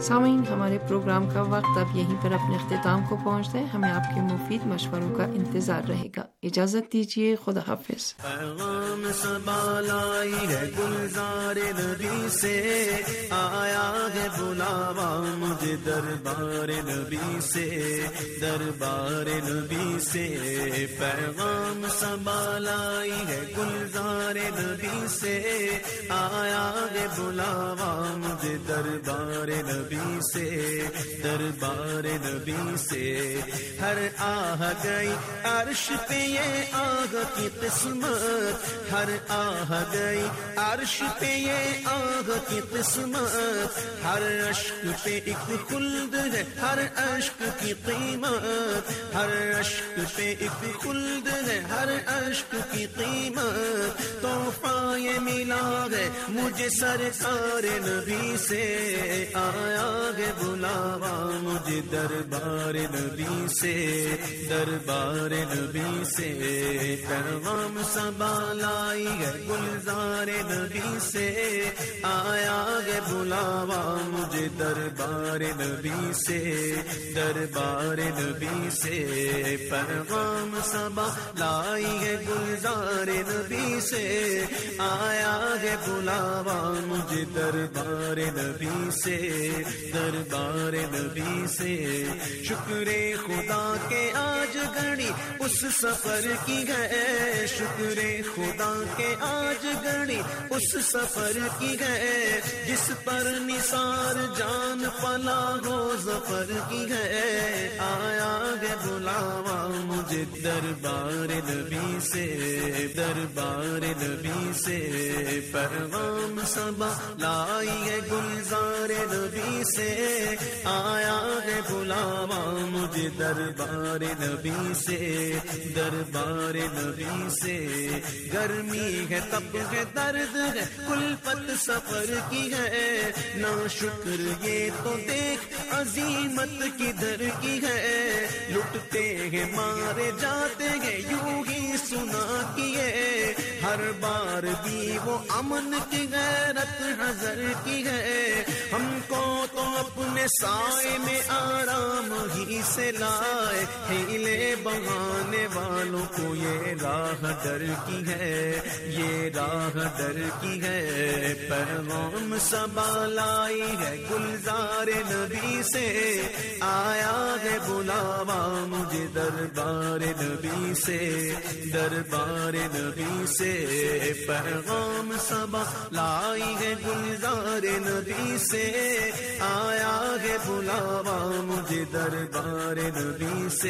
سامعین، ہمارے پروگرام کا وقت اب یہیں پر اپنے اختتام کو پہنچتا ہے. ہمیں آپ کے مفید مشوروں کا انتظار رہے گا. اجازت دیجیے. خدا حافظ. پیغام سبا لائی ہے گلزار نبی سے، آیا ہے بلاوا مجھے دربار نبی سے، دربار نبی سے. پیغام سبا لائی ہے گلزار نبی سے، آیا ہے بلاوا مجھے دربار نبی سے، دربار نبی سے. ہر آہ گئی عرش پہ یہ آہ کی قسمت، ہر آہ گئی عرش پہ یہ آہ کی قسمت. ہر اشک پہ ایک خلد ہے، ہر اشک کی قیمت، ہر اشک پہ ایک خلد ہے، ہر اشک کی قیمت. تحفہ یہ ملا ہے مجھے سرکار نبی سے، آیا ہے بلاوا مجھے دربار نبی سے، دربار نبی سے. پیغام سبا لائی ہے گلزار نبی سے، آیا ہے بلاوا مجھے دربار نبی سے، دربار نبی سے. پیغام سبا لائی ہے گلزار نبی سے، آیا ہے بلاوا مجھے دربار نبی سے، دربار نبی سے. شکر خدا کے آج گھڑی اس سفر کی ہے، شکر خدا کے آج گھڑی اس سفر کی ہے، جس پر نثار جان پلا ہو ظفر کی ہے. آیا ہے بلاوا مجھے دربار نبی سے، دربار نبی سے. پیغام سبا لائی ہے گلزار نبی سے، آیا ہے بلاوا مجھے دربار نبی سے، دربار نبی سے. گرمی ہے تب ہے درد ہے کلفت سفر کی ہے، نا شکر یہ تو دیکھ عظیمت کدھر کی ہے. لٹتے ہیں مارے جاتے ہیں یوں ہی سنا کیے، ہر بار بھی وہ امن کی غیرت حذر کی ہے. ہم کو تو اپنے سائے میں آرام ہی سے لائے، ہیلے بہانے والوں کو یہ راہ ڈر کی ہے، یہ راہ ڈر کی ہے. پیغام سبا لائی ہے گلزار نبی سے، آیا ہے بلاوا مجھے دربار نبی سے، دربار نبی سے. پیغام سبا لائی ہے گلزار نبی سے، آیا ہے بلاوا مجھے دربار نبی سے،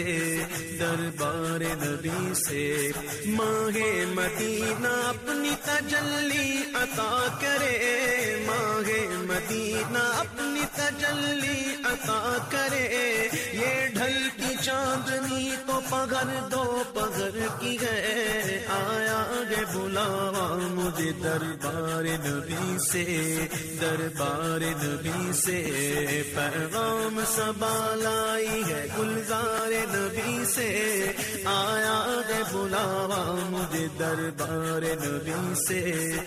دربار نبی سے. ماہ مدینہ اپنی تجلی عطا کرے، ماہ مدینہ اپنی تجلی عطا کرے. یہ ڈھل کی چاندنی تو پگھر دو پگھر کی ہے، آیا ہے بلاوا مجھے دربار نبی سے، دربار نبی سے. پیغام سبا لائی ہے گلزار نبی سے، آیا ہے بلاوا مجھے دربار نبی سے،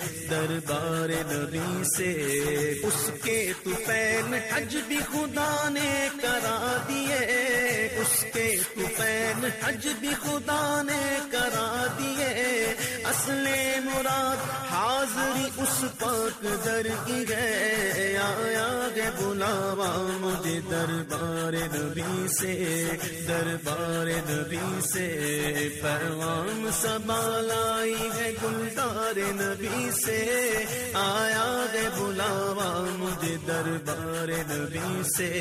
دربار نبی سے. اس کے طفیل حج بھی خدا نے کرا دیے، اس کے طفیل حج بھی خدا نے کرا دیے. اصل مراد حاضری اس پاک در کی ہے، آیا ہے بلاوا مجھے دربار نبی سے، دربار نبی سے. پیغام سبا لائی ہے گلزار نبی سے، آیا ہے بلاوا مجھے دربار نبی سے،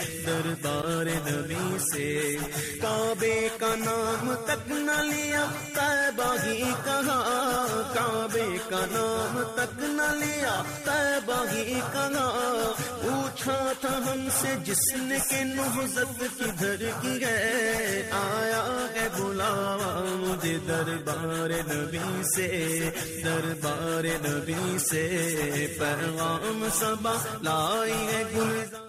دربار نبی سے. کعبے کا نام تک نہ لیا طیبہ ہی کہا، کعبے کا نام تک نہ لیا طیبہ ہی کہا. پوچھا تھا ہم سے جس نے کہ نہضت کدھر کی ہے، آیا ہے بلاوا مجھے دربار نبی سے، دربار نبی سے. پیغام سبا لائی ہے گلزار.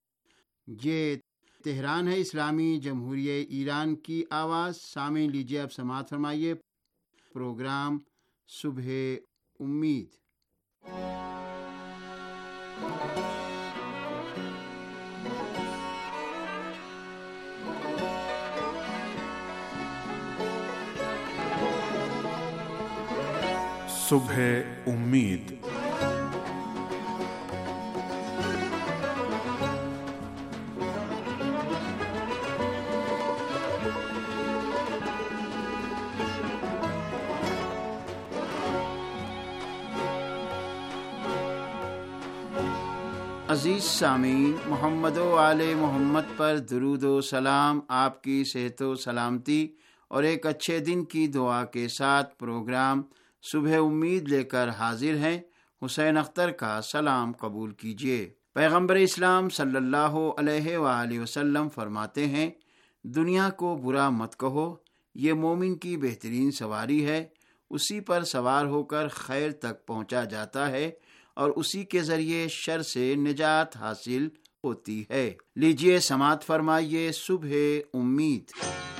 یہ تہران ہے اسلامی جمہوریہ ایران کی آواز. سامعین لیجیے اب سماعت فرمائیے پروگرام صبح امید. صبح امید۔ عزیز سامعین، محمد و آل محمد پر درود و سلام آپ کی صحت و سلامتی اور ایک اچھے دن کی دعا کے ساتھ پروگرام صبح امید لے کر حاضر ہیں۔ حسین اختر کا سلام قبول کیجیے۔ پیغمبر اسلام صلی اللہ علیہ وآلہ وسلم فرماتے ہیں، دنیا کو برا مت کہو، یہ مومن کی بہترین سواری ہے، اسی پر سوار ہو کر خیر تک پہنچا جاتا ہے اور اسی کے ذریعے شر سے نجات حاصل ہوتی ہے۔ لیجیے سماعت فرمائیے صبح امید۔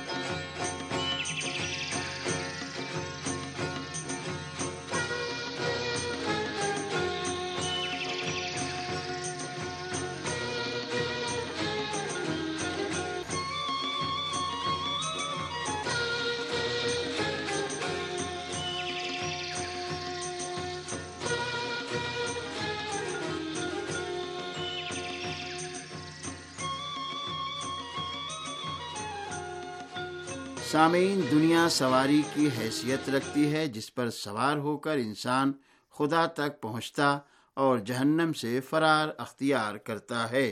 سامعین، دنیا سواری کی حیثیت رکھتی ہے جس پر سوار ہو کر انسان خدا تک پہنچتا اور جہنم سے فرار اختیار کرتا ہے۔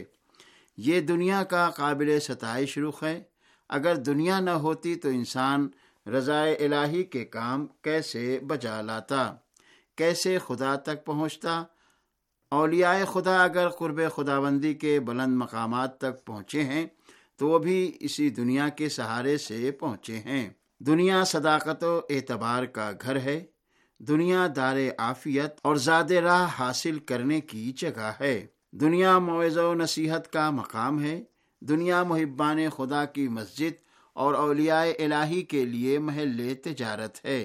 یہ دنیا کا قابل ستائش رخ ہے۔ اگر دنیا نہ ہوتی تو انسان رضائے الہی کے کام کیسے بجا لاتا، کیسے خدا تک پہنچتا؟ اولیاء خدا اگر قرب خداوندی کے بلند مقامات تک پہنچے ہیں تو وہ بھی اسی دنیا کے سہارے سے پہنچے ہیں۔ دنیا صداقت و اعتبار کا گھر ہے، دنیا دار عافیت اور زاد راہ حاصل کرنے کی جگہ ہے، دنیا موعظہ و نصیحت کا مقام ہے، دنیا محبان خدا کی مسجد اور اولیاء الہی کے لیے محل تجارت ہے۔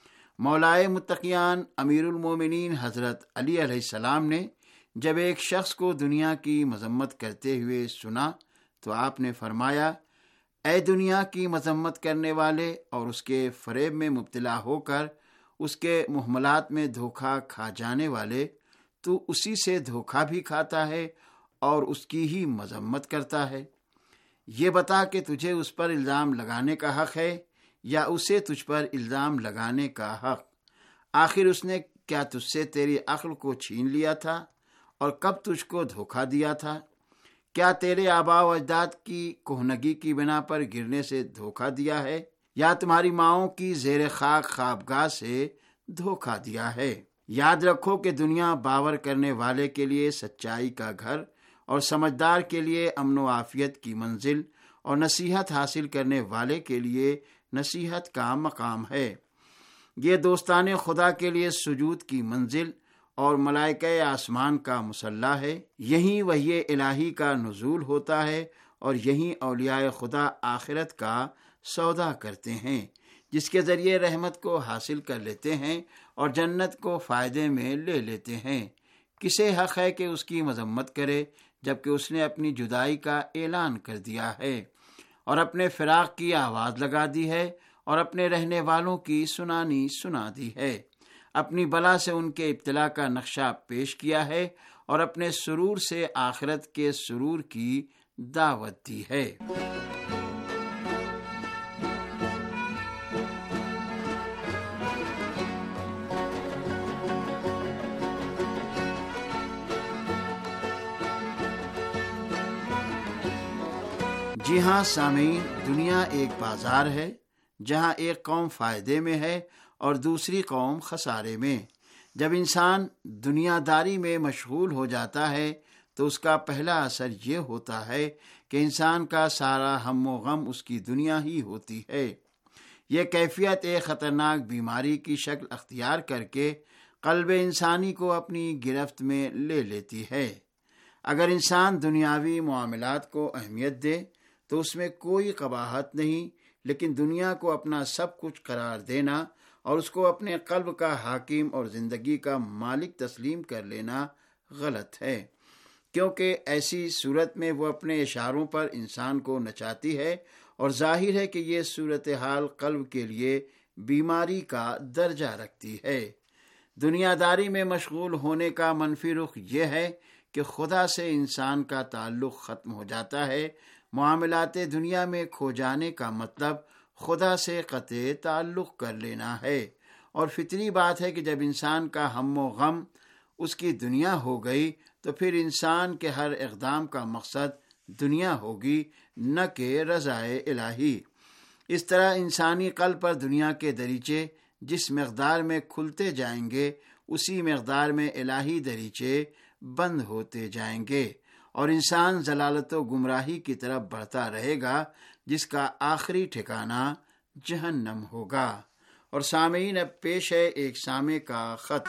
مولائے متقیان امیر المومنین حضرت علی علیہ السلام نے جب ایک شخص کو دنیا کی مذمت کرتے ہوئے سنا تو آپ نے فرمایا، اے دنیا کی مذمت کرنے والے اور اس کے فریب میں مبتلا ہو کر اس کے محملات میں دھوکہ کھا جانے والے، تو اسی سے دھوکہ بھی کھاتا ہے اور اس کی ہی مذمت کرتا ہے۔ یہ بتا کہ تجھے اس پر الزام لگانے کا حق ہے یا اسے تجھ پر الزام لگانے کا حق؟ آخر اس نے کیا تجھ سے تیری عقل کو چھین لیا تھا اور کب تجھ کو دھوکہ دیا تھا؟ کیا تیرے آباء و اجداد کی کہنگی کی بنا پر گرنے سے دھوکہ دیا ہے یا تمہاری ماؤں کی زیر خاک خوابگاہ سے دھوکہ دیا ہے؟ یاد رکھو کہ دنیا باور کرنے والے کے لیے سچائی کا گھر اور سمجھدار کے لیے امن و عافیت کی منزل اور نصیحت حاصل کرنے والے کے لیے نصیحت کا مقام ہے۔ یہ دوستان خدا کے لیے سجود کی منزل اور ملائکہ آسمان کا مصلی ہے۔ یہیں وحی الہی کا نزول ہوتا ہے اور یہیں اولیاء خدا آخرت کا سودا کرتے ہیں، جس کے ذریعے رحمت کو حاصل کر لیتے ہیں اور جنت کو فائدے میں لے لیتے ہیں۔ کسے حق ہے کہ اس کی مذمت کرے جبکہ اس نے اپنی جدائی کا اعلان کر دیا ہے اور اپنے فراق کی آواز لگا دی ہے اور اپنے رہنے والوں کی سنانی سنا دی ہے، اپنی بلا سے ان کے ابتلا کا نقشہ پیش کیا ہے اور اپنے سرور سے آخرت کے سرور کی دعوت دی ہے۔ جی ہاں سامعین، دنیا ایک بازار ہے جہاں ایک قوم فائدے میں ہے اور دوسری قوم خسارے میں۔ جب انسان دنیا داری میں مشغول ہو جاتا ہے تو اس کا پہلا اثر یہ ہوتا ہے کہ انسان کا سارا ہم و غم اس کی دنیا ہی ہوتی ہے۔ یہ کیفیت ایک خطرناک بیماری کی شکل اختیار کر کے قلب انسانی کو اپنی گرفت میں لے لیتی ہے۔ اگر انسان دنیاوی معاملات کو اہمیت دے تو اس میں کوئی قباحت نہیں، لیکن دنیا کو اپنا سب کچھ قرار دینا اور اس کو اپنے قلب کا حاکم اور زندگی کا مالک تسلیم کر لینا غلط ہے، کیونکہ ایسی صورت میں وہ اپنے اشاروں پر انسان کو نچاتی ہے اور ظاہر ہے کہ یہ صورتحال قلب کے لیے بیماری کا درجہ رکھتی ہے۔ دنیا داری میں مشغول ہونے کا منفی رخ یہ ہے کہ خدا سے انسان کا تعلق ختم ہو جاتا ہے۔ معاملات دنیا میں کھو جانے کا مطلب خدا سے قطع تعلق کر لینا ہے، اور فطری بات ہے کہ جب انسان کا ہم و غم اس کی دنیا ہو گئی تو پھر انسان کے ہر اقدام کا مقصد دنیا ہوگی، نہ کہ رضائے الہی۔ اس طرح انسانی قلب پر دنیا کے دریچے جس مقدار میں کھلتے جائیں گے اسی مقدار میں الہی دریچے بند ہوتے جائیں گے، اور انسان ضلالت و گمراہی کی طرف بڑھتا رہے گا جس کا آخری ٹھکانہ جہنم ہوگا۔ اور سامعین، اب پیش ہے ایک سامع کا خط۔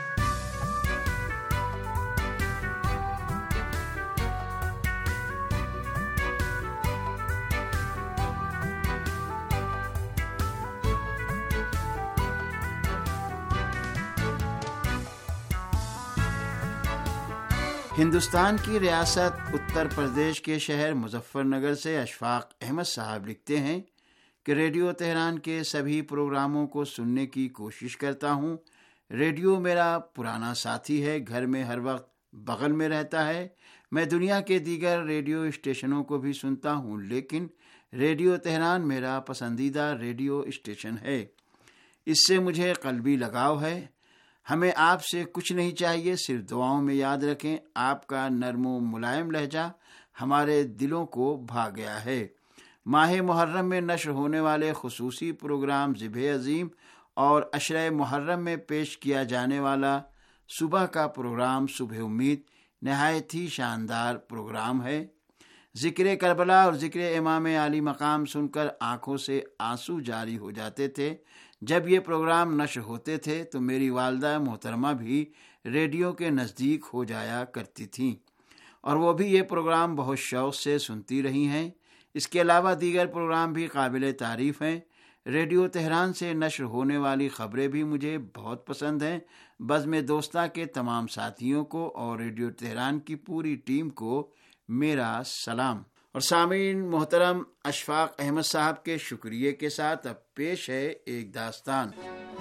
ہندوستان کی ریاست اتر پردیش کے شہر مظفر نگر سے اشفاق احمد صاحب لکھتے ہیں کہ ریڈیو تہران کے سبھی پروگراموں کو سننے کی کوشش کرتا ہوں۔ ریڈیو میرا پرانا ساتھی ہے، گھر میں ہر وقت بغل میں رہتا ہے۔ میں دنیا کے دیگر ریڈیو اسٹیشنوں کو بھی سنتا ہوں، لیکن ریڈیو تہران میرا پسندیدہ ریڈیو اسٹیشن ہے۔ اس سے مجھے قلبی لگاؤ ہے۔ ہمیں آپ سے کچھ نہیں چاہیے، صرف دعاؤں میں یاد رکھیں۔ آپ کا نرم و ملائم لہجہ ہمارے دلوں کو بھا گیا ہے۔ ماہ محرم میں نشر ہونے والے خصوصی پروگرام ذبح عظیم اور عشرہ محرم میں پیش کیا جانے والا صبح کا پروگرام صبح امید نہایت ہی شاندار پروگرام ہے۔ ذکر کربلا اور ذکر امام عالی مقام سن کر آنکھوں سے آنسو جاری ہو جاتے تھے۔ جب یہ پروگرام نشر ہوتے تھے تو میری والدہ محترمہ بھی ریڈیو کے نزدیک ہو جایا کرتی تھیں، اور وہ بھی یہ پروگرام بہت شوق سے سنتی رہی ہیں۔ اس کے علاوہ دیگر پروگرام بھی قابل تعریف ہیں۔ ریڈیو تہران سے نشر ہونے والی خبریں بھی مجھے بہت پسند ہیں۔ بزم دوستہ کے تمام ساتھیوں کو اور ریڈیو تہران کی پوری ٹیم کو میرا سلام۔ اور سامعین، محترم اشفاق احمد صاحب کے شکریہ کے ساتھ اب پیش ہے ایک داستان۔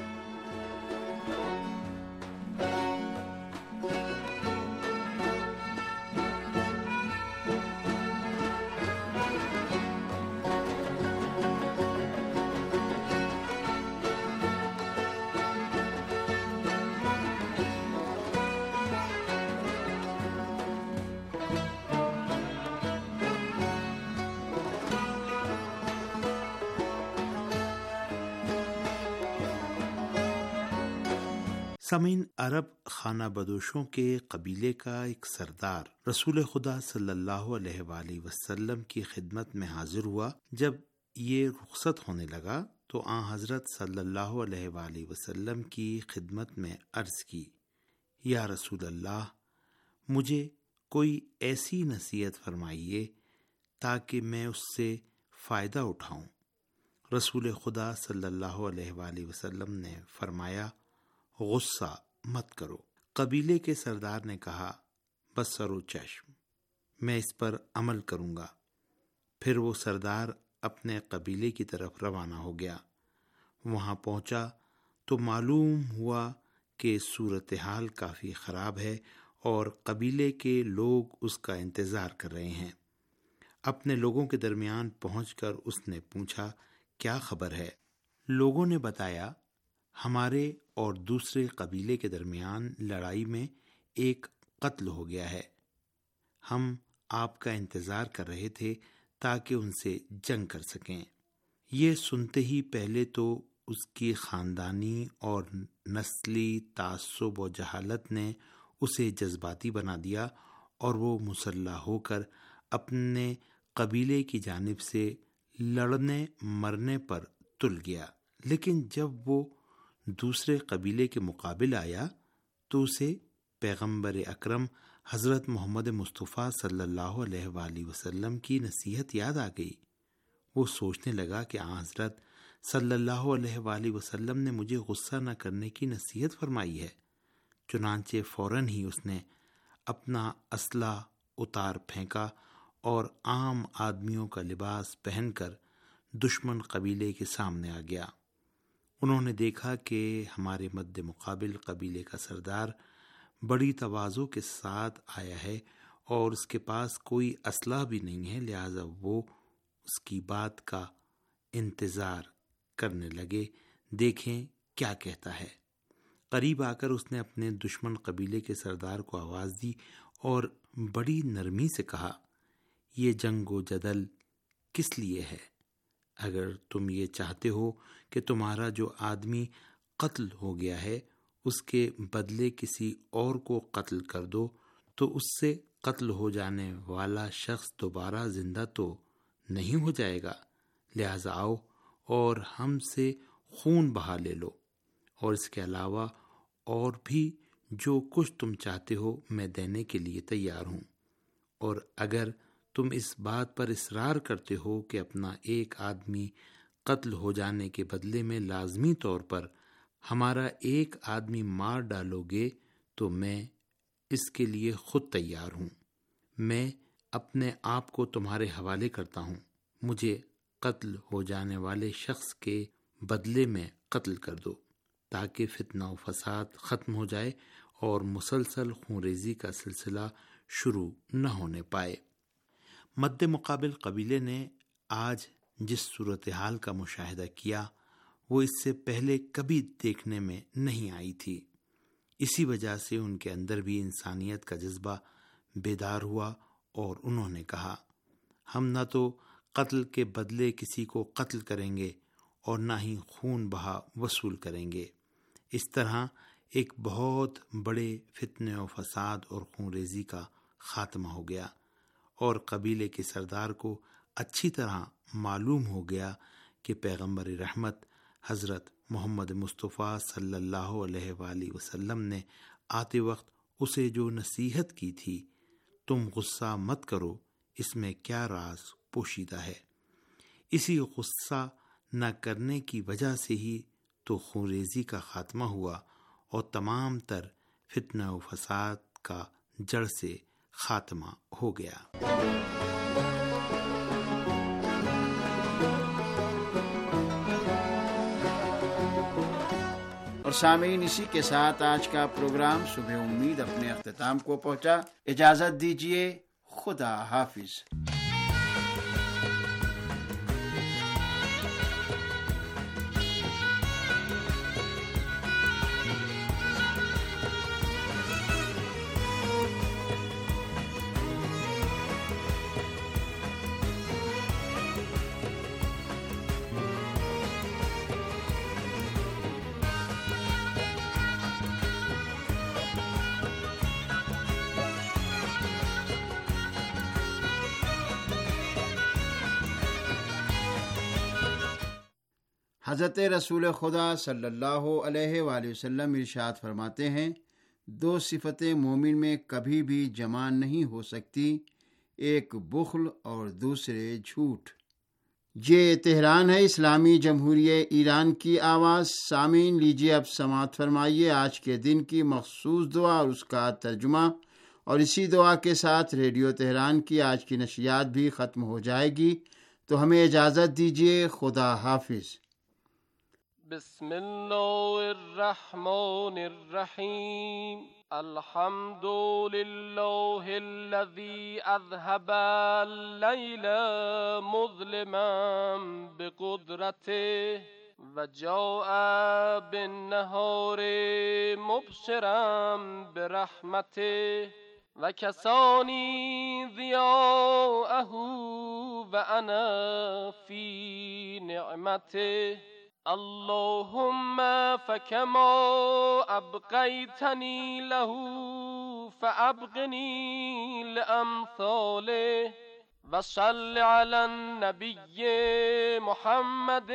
سامعین، عرب خانہ بدوشوں کے قبیلے کا ایک سردار رسول خدا صلی اللہ علیہ وآلہ وسلم کی خدمت میں حاضر ہوا۔ جب یہ رخصت ہونے لگا تو آن حضرت صلی اللہ علیہ وآلہ وسلم کی خدمت میں عرض کی، یا رسول اللہ، مجھے کوئی ایسی نصیحت فرمائیے تاکہ میں اس سے فائدہ اٹھاؤں۔ رسول خدا صلی اللہ علیہ وآلہ وسلم نے فرمایا، غصہ مت کرو۔ قبیلے کے سردار نے کہا، بصر و چشم، میں اس پر عمل کروں گا۔ پھر وہ سردار اپنے قبیلے کی طرف روانہ ہو گیا۔ وہاں پہنچا تو معلوم ہوا کہ صورتحال کافی خراب ہے اور قبیلے کے لوگ اس کا انتظار کر رہے ہیں۔ اپنے لوگوں کے درمیان پہنچ کر اس نے پوچھا، کیا خبر ہے؟ لوگوں نے بتایا، ہمارے اور دوسرے قبیلے کے درمیان لڑائی میں ایک قتل ہو گیا ہے۔ ہم آپ کا انتظار کر رہے تھے تاکہ ان سے جنگ کر سکیں۔ یہ سنتے ہی پہلے تو اس کی خاندانی اور نسلی تعصب و جہالت نے اسے جذباتی بنا دیا اور وہ مسلح ہو کر اپنے قبیلے کی جانب سے لڑنے مرنے پر تل گیا۔ لیکن جب وہ دوسرے قبیلے کے مقابل آیا تو اسے پیغمبر اکرم حضرت محمد مصطفیٰ صلی اللہ علیہ وآلہ وسلم کی نصیحت یاد آ گئی۔ وہ سوچنے لگا کہ حضرت صلی اللہ علیہ وآلہ وسلم نے مجھے غصہ نہ کرنے کی نصیحت فرمائی ہے۔ چنانچہ فوراً ہی اس نے اپنا اسلحہ اتار پھینکا اور عام آدمیوں کا لباس پہن کر دشمن قبیلے کے سامنے آ گیا۔ انہوں نے دیکھا کہ ہمارے مد مقابل قبیلے کا سردار بڑی تواضع کے ساتھ آیا ہے اور اس کے پاس کوئی اسلحہ بھی نہیں ہے، لہٰذا وہ اس کی بات کا انتظار کرنے لگے، دیکھیں کیا کہتا ہے۔ قریب آ کر اس نے اپنے دشمن قبیلے کے سردار کو آواز دی اور بڑی نرمی سے کہا، یہ جنگ و جدل کس لیے ہے؟ اگر تم یہ چاہتے ہو کہ تمہارا جو آدمی قتل ہو گیا ہے اس کے بدلے کسی اور کو قتل کر دو تو اس سے قتل ہو جانے والا شخص دوبارہ زندہ تو نہیں ہو جائے گا، لہذا آؤ اور ہم سے خون بہا لے لو، اور اس کے علاوہ اور بھی جو کچھ تم چاہتے ہو میں دینے کے لیے تیار ہوں، اور اگر تم اس بات پر اصرار کرتے ہو کہ اپنا ایک آدمی قتل ہو جانے کے بدلے میں لازمی طور پر ہمارا ایک آدمی مار ڈالو گے تو میں اس کے لیے خود تیار ہوں۔ میں اپنے آپ کو تمہارے حوالے کرتا ہوں، مجھے قتل ہو جانے والے شخص کے بدلے میں قتل کر دو تاکہ فتنہ و فساد ختم ہو جائے اور مسلسل خونریزی کا سلسلہ شروع نہ ہونے پائے۔ مد مقابل قبیلے نے آج جس صورتحال کا مشاہدہ کیا وہ اس سے پہلے کبھی دیکھنے میں نہیں آئی تھی۔ اسی وجہ سے ان کے اندر بھی انسانیت کا جذبہ بیدار ہوا اور انہوں نے کہا، ہم نہ تو قتل کے بدلے کسی کو قتل کریں گے اور نہ ہی خون بہا وصول کریں گے۔ اس طرح ایک بہت بڑے فتنے و فساد اور خونریزی کا خاتمہ ہو گیا، اور قبیلے کے سردار کو اچھی طرح معلوم ہو گیا کہ پیغمبر رحمت حضرت محمد مصطفیٰ صلی اللہ علیہ وآلہ وسلم نے آتے وقت اسے جو نصیحت کی تھی، تم غصہ مت کرو، اس میں کیا راز پوشیدہ ہے۔ اسی غصہ نہ کرنے کی وجہ سے ہی تو خونریزی کا خاتمہ ہوا اور تمام تر فتنہ و فساد کا جڑ سے خاتمہ ہو گیا۔ اور سامعین، اسی کے ساتھ آج کا پروگرام صبح امید اپنے اختتام کو پہنچا۔ اجازت دیجیے، خدا حافظ۔ حضرت رسول خدا صلی اللہ علیہ وآلہ وسلم ارشاد فرماتے ہیں، دو صفتیں مومن میں کبھی بھی جمع نہیں ہو سکتی، ایک بخل اور دوسرے جھوٹ۔ یہ تہران ہے، اسلامی جمہوریہ ایران کی آواز۔ سامعین، لیجیے اب سماعت فرمائیے آج کے دن کی مخصوص دعا اور اس کا ترجمہ، اور اسی دعا کے ساتھ ریڈیو تہران کی آج کی نشریات بھی ختم ہو جائے گی، تو ہمیں اجازت دیجیے، خدا حافظ۔ بسم اللہ الرحمن الرحیم، الحمد للہ الذی اذهب اللیل مظلما بقدرته وجاء بالنهار مبشرا برحمته وکسانی ضیاءه وانا فی نعمته اللهم فكما أبقيتني له فأبقني لأمثاله وصل على النبي محمد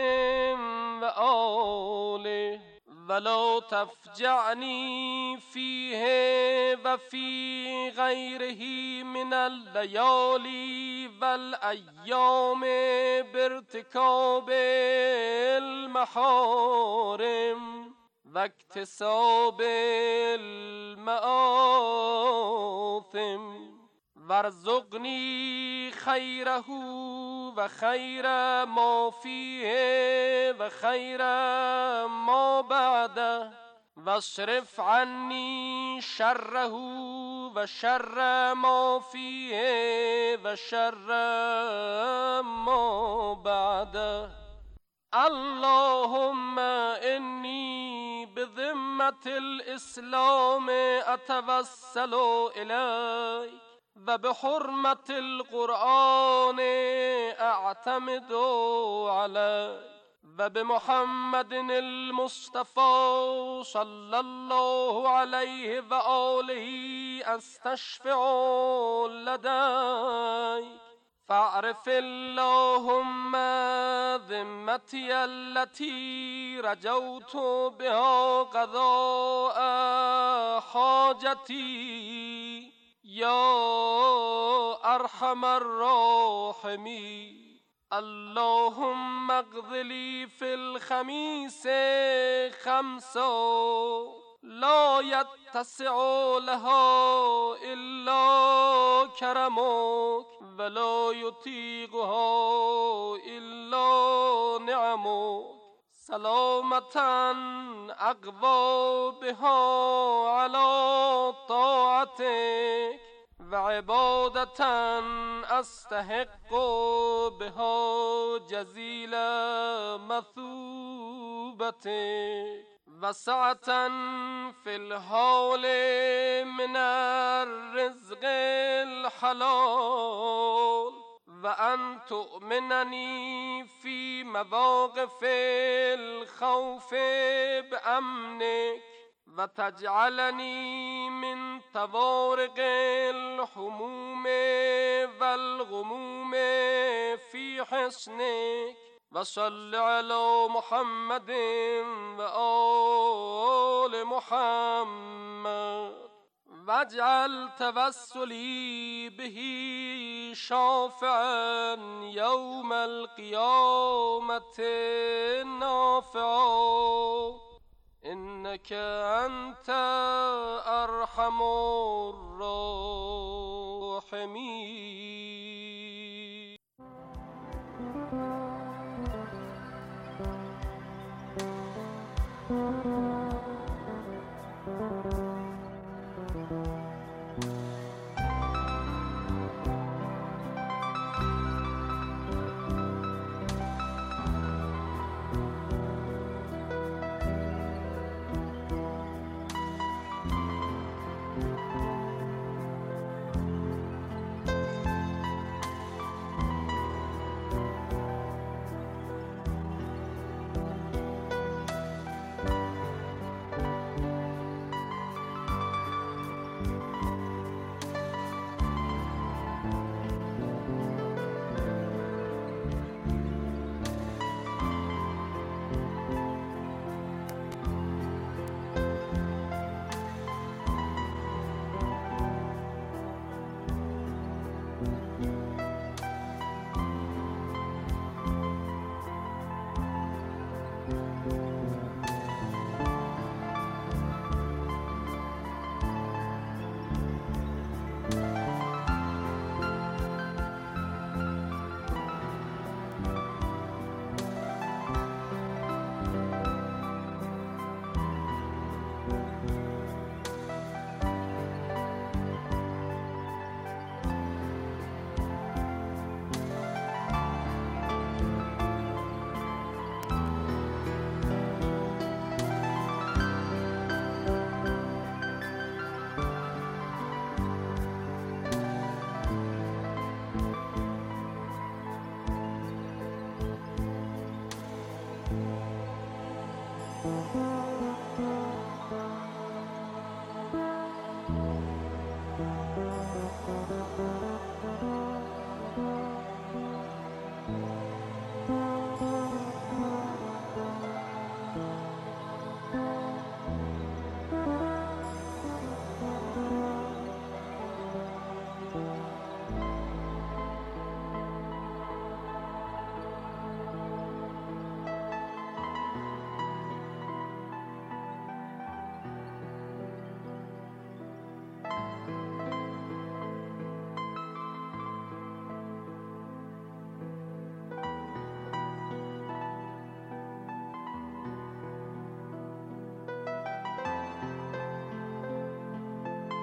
وآله ولا تفجعني فيه وفي غيره من الليالي والأيام بارتكاب المحارم واكتساب المآثم وارزقني خيره وخير ما فيه وخير ما بعده واصرف عني شره وشر ما فيه وشر ما بعده اللهم إني بذمة الإسلام أتوسل إليك وبحرمة القرآن أعتمد عليك وبمحمد المصطفى صلى الله عليه وآله أستشفع لديك فاعرف اللهم ذمتي التي رجوت بها قضاء حاجتي يا أرحم الراحمين اللهم اقض لي في الخميس خمسا لا يتسع لها إلا كرمك ولا يطيقها إلا نعمك سلامة أقوى بها على طاعتك وعبادة أستحق بها جزيل مثوبتك وسعة في الحول من الرزق الحلال وأن تؤمنني في مواقف الخوف بأمنك وتجعلني من طوارق الحموم والغموم في حصنك وصل على محمد وآل محمد واجعل توسلي به شافعا يوم القيامة نافعا إنك أنت أرحم الراحمين.